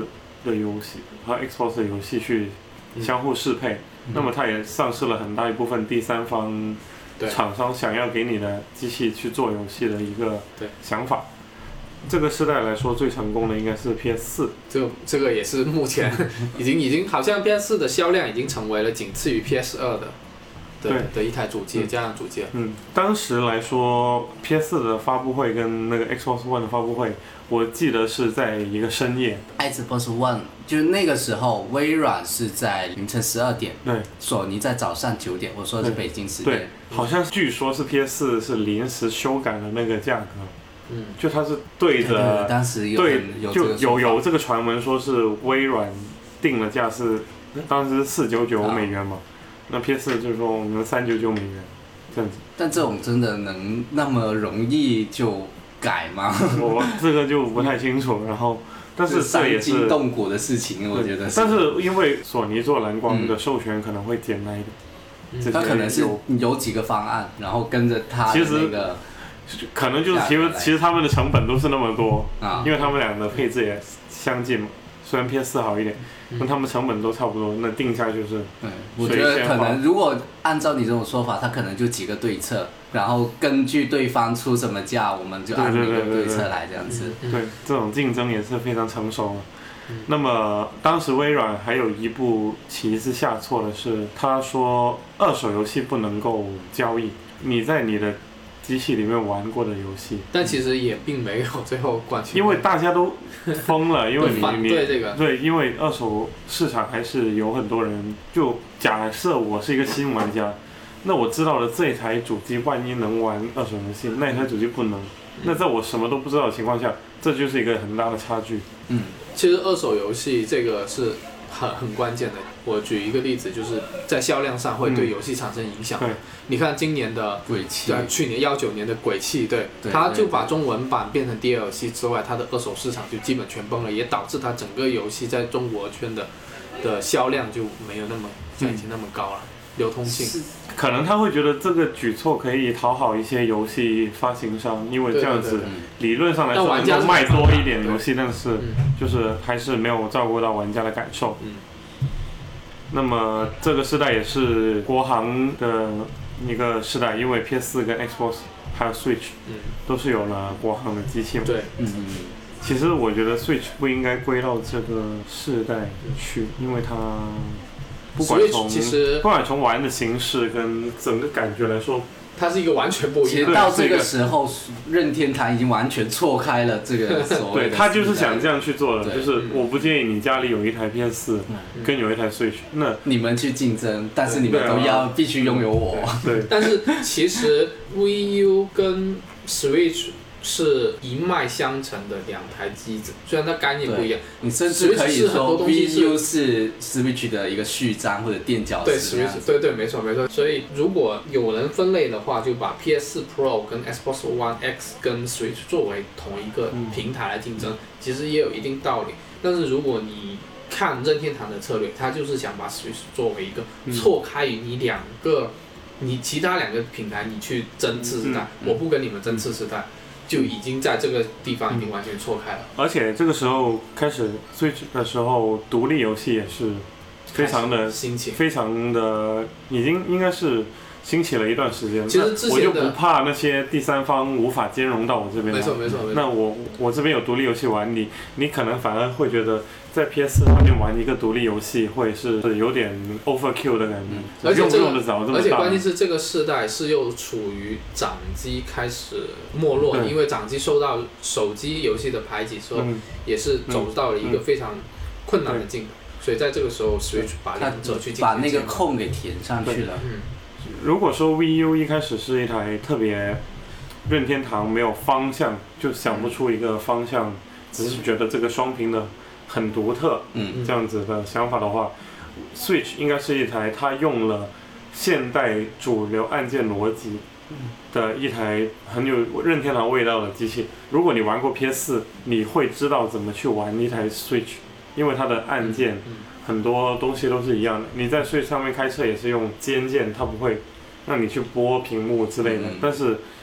的游戏和 Xbox 的游戏去相互适配，嗯、那么它也丧失了很大一部分第三方厂商想要给你的机器去做游戏的一个想法。这个时代来说，最成功的应该是 P S 四。 这这个也是目前已经已经好像 P S 四的销量已经成为了仅次于 P S 二的的的一台主机，这样的主机。 嗯，当时来说 P S 四的发布会跟那个 Xbox One 的发布会，我记得是在一个深夜。 Xbox One 就是那个时候，微软是在凌晨十二点， 对， 索尼在早上九点。我说的是北京时间。 对，好像据说是 P S 四是临时修改了那个价格。嗯，就它是对着， 对对对当时有对有就有有这个传闻说是微软定了价是当时四九九美元嘛，啊、那 P S 四就是说我们三九九美元这样子。 但这种真的能那么容易就改吗？ 我这个就不太清楚。然后，但是这也是伤筋动骨的事情，我觉得是。 但是因为索尼做蓝光的授权可能会简单一点， 他、嗯、可能是有几个方案，然后跟着他的那个。 可能就是其实其实他们的成本都是那么多，啊、因为他们俩的配置也相近嘛。虽然 P S 四好一点，但、嗯、他们成本都差不多，那定价就是。 对，我觉得可能如果按照你这种说法，他可能就几个对策，然后根据对方出什么价，我们就按那个对策来这样子。 对，对，这种竞争也是非常成熟的。嗯、那么当时微软还有一步棋是下错的是，他说二手游戏不能够交易，你在你的机器里面玩过的游戏， 但其实也并没有最后冠军， 因为大家都疯了，因为你反对这个， 对，因为二手市场还是有很多人。就假设我是一个新玩家，那我知道了这台主机万一能玩二手游戏，那一台主机不能，那在我什么都不知道的情况下，这就是一个很大的差距。 嗯，其实二手游戏这个是很很关键的。我举一个例子，就是在销量上会对游戏产生影响。 嗯、 你看今年的鬼泣， 对，去年幺九年的鬼泣，对， 对它就把中文版变成 D L C 之外，它的二手市场就基本全崩了，也导致它整个游戏在中国圈的的销量就没有那么像以前那么高了，嗯、流通性。 可能他会觉得这个举措可以讨好一些游戏发行商，因为这样子理论上来说能够卖多一点游戏，但是就是还是没有照顾到玩家的感受。嗯。那么这个时代也是国行的一个时代，因为 P S 四跟 Xbox 还有 Switch，嗯、都是有了国行的机器嘛。 对，嗯嗯。其实我觉得 Switch 不应该归到这个世代去，因为它不管从不管从玩的形式跟整个感觉来说， 它是一个完全不一样。 其实到这个时候，任天堂已经完全错开了这个所谓的。 对，他就是想这样去做的，就是我不介意你家里有一台 P S 四，嗯、跟有一台 Switch， 那你们去竞争，但是你们都要必须拥有我。 对。 但是其实 Wii U 跟 Switch 是一脉相承的两台机子，虽然它概念不一样。 你甚至可以说 Wii U 是 Switch 的一个序章或者垫脚石。 对 Switch， 对对，没错没错。所以如果有人分类的话，就把 P S 四 Pro 跟 Xbox One X 跟 Switch 作为同一个平台来竞争，嗯、其实也有一定道理。但是如果你看任天堂的策略，他就是想把 Switch 作为一个错开于你两个，嗯、你其他两个平台你去争次世代，嗯、我不跟你们争次世代。就已经在这个地方已经完全错开了， 而且这个时候开始 Switch 的时候，独立游戏也是非常的兴起， 非常的已经应该是兴起了一段时间。 其实之前的我就不怕那些第三方无法兼容到我这边来。 没错没错没错。 那我我这边有独立游戏玩，你你可能反而会觉得在 P S 上面玩一个独立游戏会是有点 overkill 的感觉，嗯、 而且用不用得着这么大？ 而且关键是这个世代是又处于掌机开始没落，因为掌机受到手机游戏的排挤，所以也是走到了一个非常困难的境地。嗯嗯、所以在这个时候 ，Switch 把两者去把那个空给填上去了。 嗯。如果说 Wii U 一开始是一台特别任天堂没有方向，就想不出一个方向，嗯、只是觉得这个双屏的很独特，嗯，这样子的想法的话 ，Switch 应该是一台它用了现代主流按键逻辑的一台很有任天堂味道的机器。如果你玩过 P S 四，你会知道怎么去玩一台 Switch， 因为它的按键很多东西都是一样的。你在 Switch 上面开车也是用尖键，它不会让你去拨屏幕之类的，嗯、但是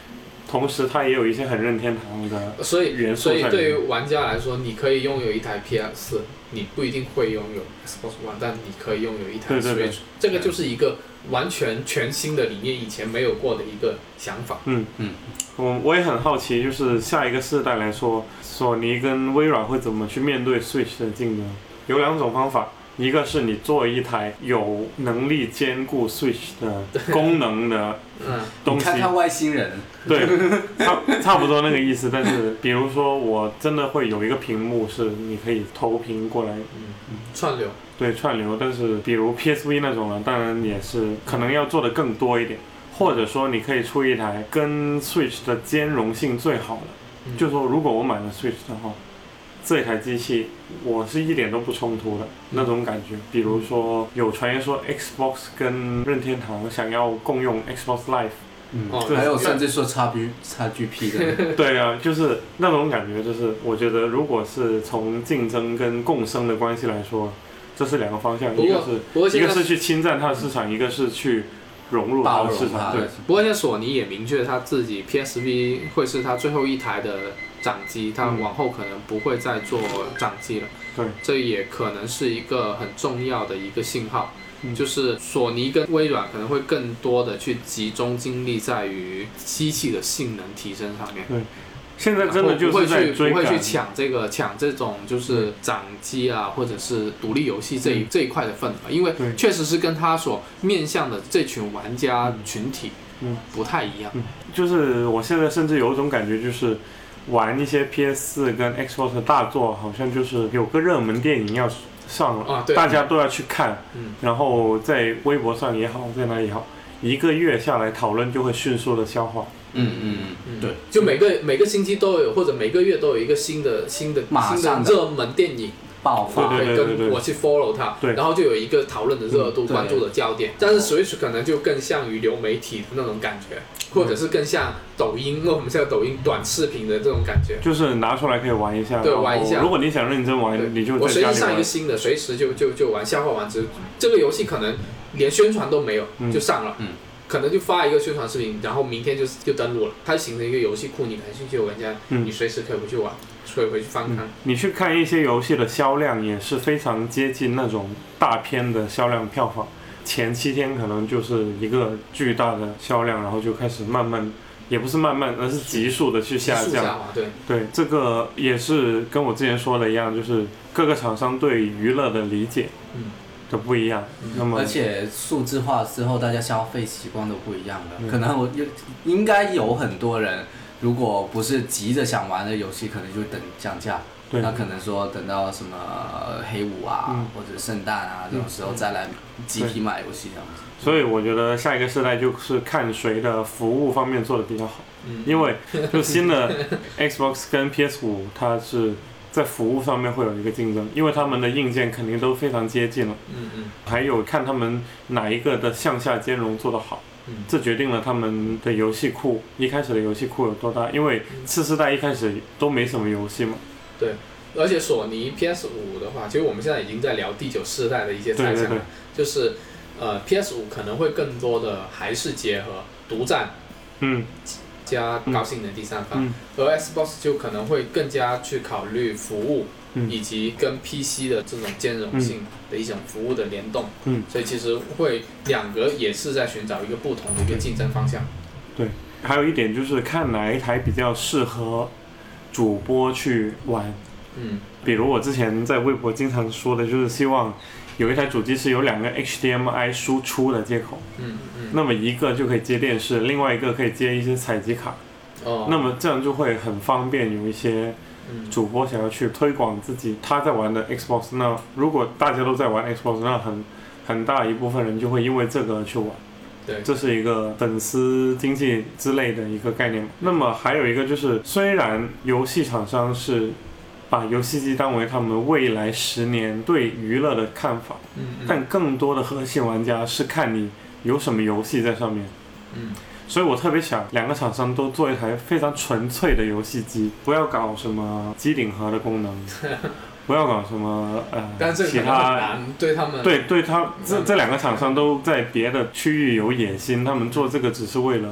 同时它也有一些很任天堂的所以元素所以在里面。 对于玩家来说，你可以拥有一台 P S 四，你不一定会拥有 Xbox One， 但你可以拥有一台 Switch， 对对对， 这个就是一个完全全新的理念，以前没有过的一个想法。 嗯嗯， 我我也很好奇，就是下一个世代来说，索尼跟微软会怎么去面对 Switch 的竞争？有两种方法。一个是你做一台有能力兼顾 Switch 的功能的东西， 你看看外星人， 对，差差不多那个意思。但是比如说我真的会有一个屏幕是你可以投屏过来， 嗯，串流， 对，串流。但是比如 P S V 那种呢，当然也是可能要做的更多一点，或者说你可以出一台跟 Switch 的兼容性最好的，嗯、就是说如果我买了 Switch 的话。这台机器我是一点都不冲突的那种感觉。比如说有传言说 Xbox 跟任天堂想要共用 Xbox Live， 嗯，还有甚至说 X G X G P 的。 对啊，就是那种感觉，就是我觉得如果是从竞争跟共生的关系来说，这是两个方向，一个是一个是去侵占它的市场，一个是去融入它的市场。对。 不过现在索尼也明确他自己 P S V 会是他最后一台的掌机，它往后可能不会再做掌机了。 对， 这也可能是一个很重要的一个信号， 嗯、 就是索尼跟微软可能会更多的去集中精力在于机器的性能提升上面。 对，现在真的就是在追赶， 不会去抢这个抢这种就是掌机啊，或者是独立游戏这一、嗯、这一块的份额，因为确实是跟他所面向的这群玩家群体不太一样。 嗯嗯、就是我现在甚至有一种感觉，就是。玩一些 P S 四 跟 Xbox 的大作，好像就是有个热门电影要上了， 啊、 大家都要去看、 嗯， 然后在微博上也好，在哪里也好，一个月下来讨论就会迅速的消化。 嗯嗯嗯，对， 就每个每个星期都有，或者每个月都有一个新的新的新的热门电影爆发， 对对对对对， 跟我去 follow 它，然后就有一个讨论的热度、嗯、关注的焦点。但是 Switch 可能就更像于流媒体的那种感觉。或者是更像抖音，我们现在抖音短视频的这种感觉， 就是拿出来可以玩一下， 对，玩一下。 如果你想认真玩，你就我随时上一个新的，随时就就就玩，消化完之后，这个游戏可能连宣传都没有、嗯、就上了，嗯，可能就发一个宣传视频，然后明天就就登录了，它形成一个游戏库，你感兴趣的玩家，嗯、你随时可以回去玩，可以回去翻看、嗯。 你去看一些游戏的销量也是非常接近那种大片的销量票房。前七天可能就是一个巨大的销量，然后就开始慢慢，也不是慢慢，而是急速的去下降。 下对对，这个也是跟我之前说的一样，就是各个厂商对娱乐的理解都不一样。 嗯、 那么， 而且数字化之后，大家消费习惯都不一样了。嗯、可能我有应该有很多人，如果不是急着想玩的游戏，可能就等降价。那可能说等到什么黑五啊、嗯、或者圣诞啊这种时候再来集体买游戏这样子。 所以我觉得下一个世代就是看谁的服务方面做的比较好，嗯、因为就新的 Xbox 跟 P S 五 它是在服务上面会有一个竞争，因为他们的硬件肯定都非常接近了， 嗯嗯， 还有看他们哪一个的向下兼容做得好。 嗯、 这决定了他们的游戏库一开始的游戏库有多大，因为次世代一开始都没什么游戏嘛。 对，而且索尼 P S 五 的话，其实我们现在已经在聊第九世代的一些猜想了，就是呃 P S 五 可能会更多的还是结合独占， 嗯， 加高性能第三方， 嗯、 而 Xbox 就可能会更加去考虑服务， 嗯、 以及跟 P C 的这种兼容性的一种服务的联动， 嗯， 所以其实会两个也是在寻找一个不同的一个竞争方向。 对，还有一点就是看哪一台比较适合主播去玩， 嗯， 比如我之前在微博经常说的，就是希望有一台主机是有两个 H D M I 输出的接口， 嗯嗯， 那么一个就可以接电视，另外一个可以接一些采集卡， 哦， 那么这样就会很方便。有一些主播想要去推广自己他在玩的 Xbox， 那如果大家都在玩 Xbox， 那很很大一部分人就会因为这个去玩。 对， 这是一个粉丝经济之类的一个概念。那么还有一个就是，虽然游戏厂商是把游戏机当为他们未来十年对娱乐的看法， 嗯嗯， 但更多的核心玩家是看你有什么游戏在上面。 嗯， 所以我特别想两个厂商都做一台非常纯粹的游戏机，不要搞什么机顶盒的功能。不要搞什么呃， 但这其他难对他们， 对对他这这两个厂商都在别的区域有野心，他们做这个只是为了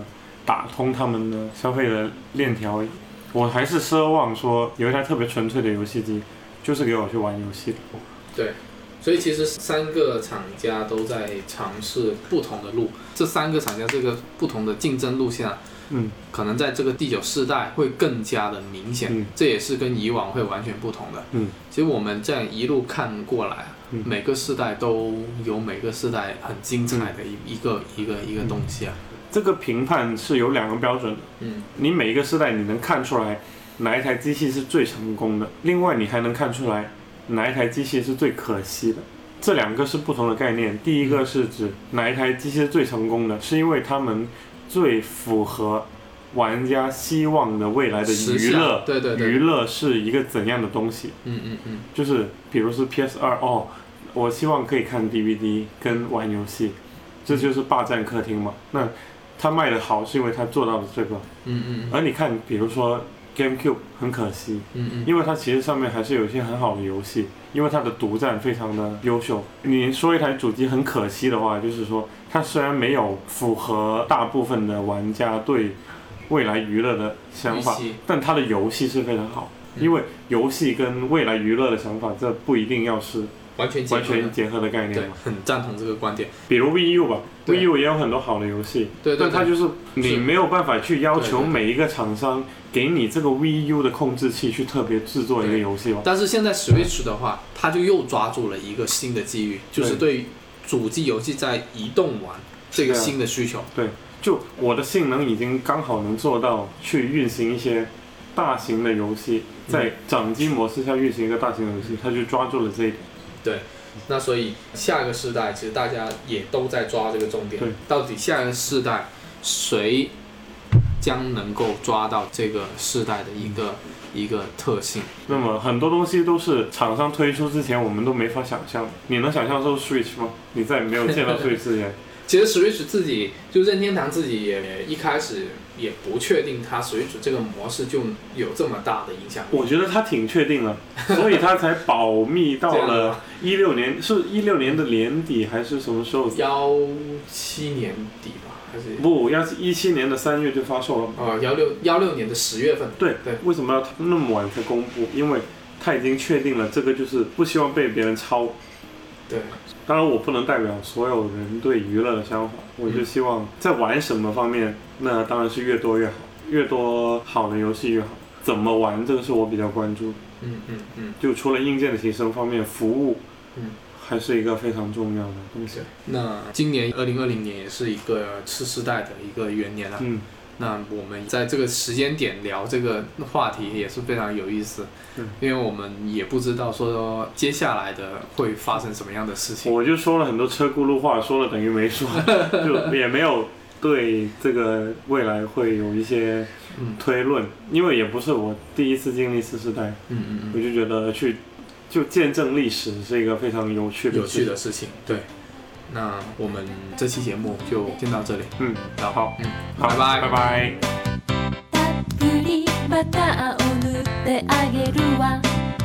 打通他们的消费的链条。我还是奢望说有一台特别纯粹的游戏机，就是给我去玩游戏的。 对，所以其实三个厂家都在尝试不同的路，这三个厂家这个不同的竞争路线啊， 嗯， 可能在这个第九世代会更加的明显， 嗯， 这也是跟以往会完全不同的。 嗯， 其实我们这样一路看过来，嗯，每个世代都有每个世代很精彩的一、嗯、一个一个一个东西啊。 这个评判是有两个标准的， 嗯， 你每一个世代你能看出来哪一台机器是最成功的，另外你还能看出来哪一台机器是最可惜的。这两个是不同的概念。第一个是指哪一台机器是最成功的，是因为他们最符合玩家希望的未来的娱乐， 对对对， 娱乐是一个怎样的东西？ 嗯嗯嗯， 就是比如是 P S 二，哦，我希望可以看 D V D 跟玩游戏，这就是霸占客厅嘛。那它卖的好是因为它做到了这个， 嗯嗯， 而你看，比如说 GameCube 很可惜， 嗯嗯， 因为它其实上面还是有一些很好的游戏，因为它的独占非常的优秀。你说一台主机很可惜的话，就是说它虽然没有符合大部分的玩家对未来娱乐的想法，但它的游戏是非常好， 嗯，因为游戏跟未来娱乐的想法，这不一定要是完全结合的， 完全结合的概念嘛。 对，很赞同这个观点。 比如 Wii U 吧，Wii U 也有很多好的游戏， 对对对， 但它就是你没有办法去要求每一个厂商给你这个 Wii U 的控制器去特别制作一个游戏吧。 但是现在 Switch 的话，它就又抓住了一个新的机遇，就是对主机游戏在移动玩这个新的需求。 对，就我的性能已经刚好能做到去运行一些大型的游戏，在掌机模式下运行一个大型的游戏，它就抓住了这一点。 对，那所以下个世代其实大家也都在抓这个重点，到底下个世代谁将能够抓到这个世代的一个、嗯、一个特性？ 那么很多东西都是厂商推出之前我们都没法想象的。你能想象说 Switch 吗？你在没有见到 Switch 之前其实 Switch 自己就任天堂自己也一开始也不确定它 Switch 这个模式就有这么大的影响力。 我觉得他挺确定了，所以他才保密到了一六年，是一六年的年底还是什么时候？ 幺七年底吧，还是不？要是一七年的三月就发售了。 哦，幺六幺六年的十月份。 对对，为什么要那么晚才公布？因为他已经确定了，这个就是不希望被别人抄。 对。 当然，我不能代表所有人对娱乐的想法，我就希望在玩什么方面，那当然是越多越好，越多好的游戏越好。怎么玩，这个是我比较关注的。 嗯嗯嗯。 就除了硬件的提升方面，服务， 嗯， 还是一个非常重要的东西。 那今年二零二零年也是一个次世代的一个元年了。 嗯。 那我们在这个时间点聊这个话题也是非常有意思， 嗯， 因为我们也不知道说接下来的会发生什么样的事情。 我就说了很多车轱辘话，说了等于没说，就也没有对这个未来会有一些推论，嗯，因为也不是我第一次经历次世代， 嗯嗯嗯， 我就觉得去就见证历史是一个非常有趣的有趣的事情，对。那我们这期节目就先到这里。 嗯， 然后， 嗯，拜拜， 拜拜。 たっぷりバターを塗ってあげるわ。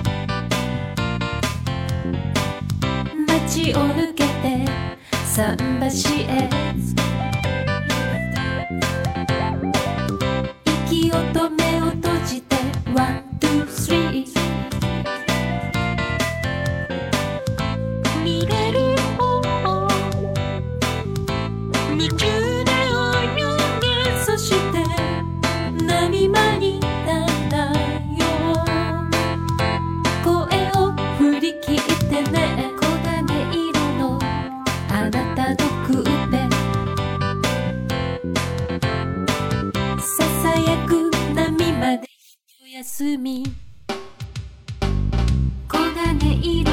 街を抜けて桟橋へ。息を止めを閉じてワン、ツー、スリー。見れる方法夢中で泳げ、そして波間になよ。声を振り切ってね、黄金色のあなたのクーペ。ささやく波まで一休み。黄金色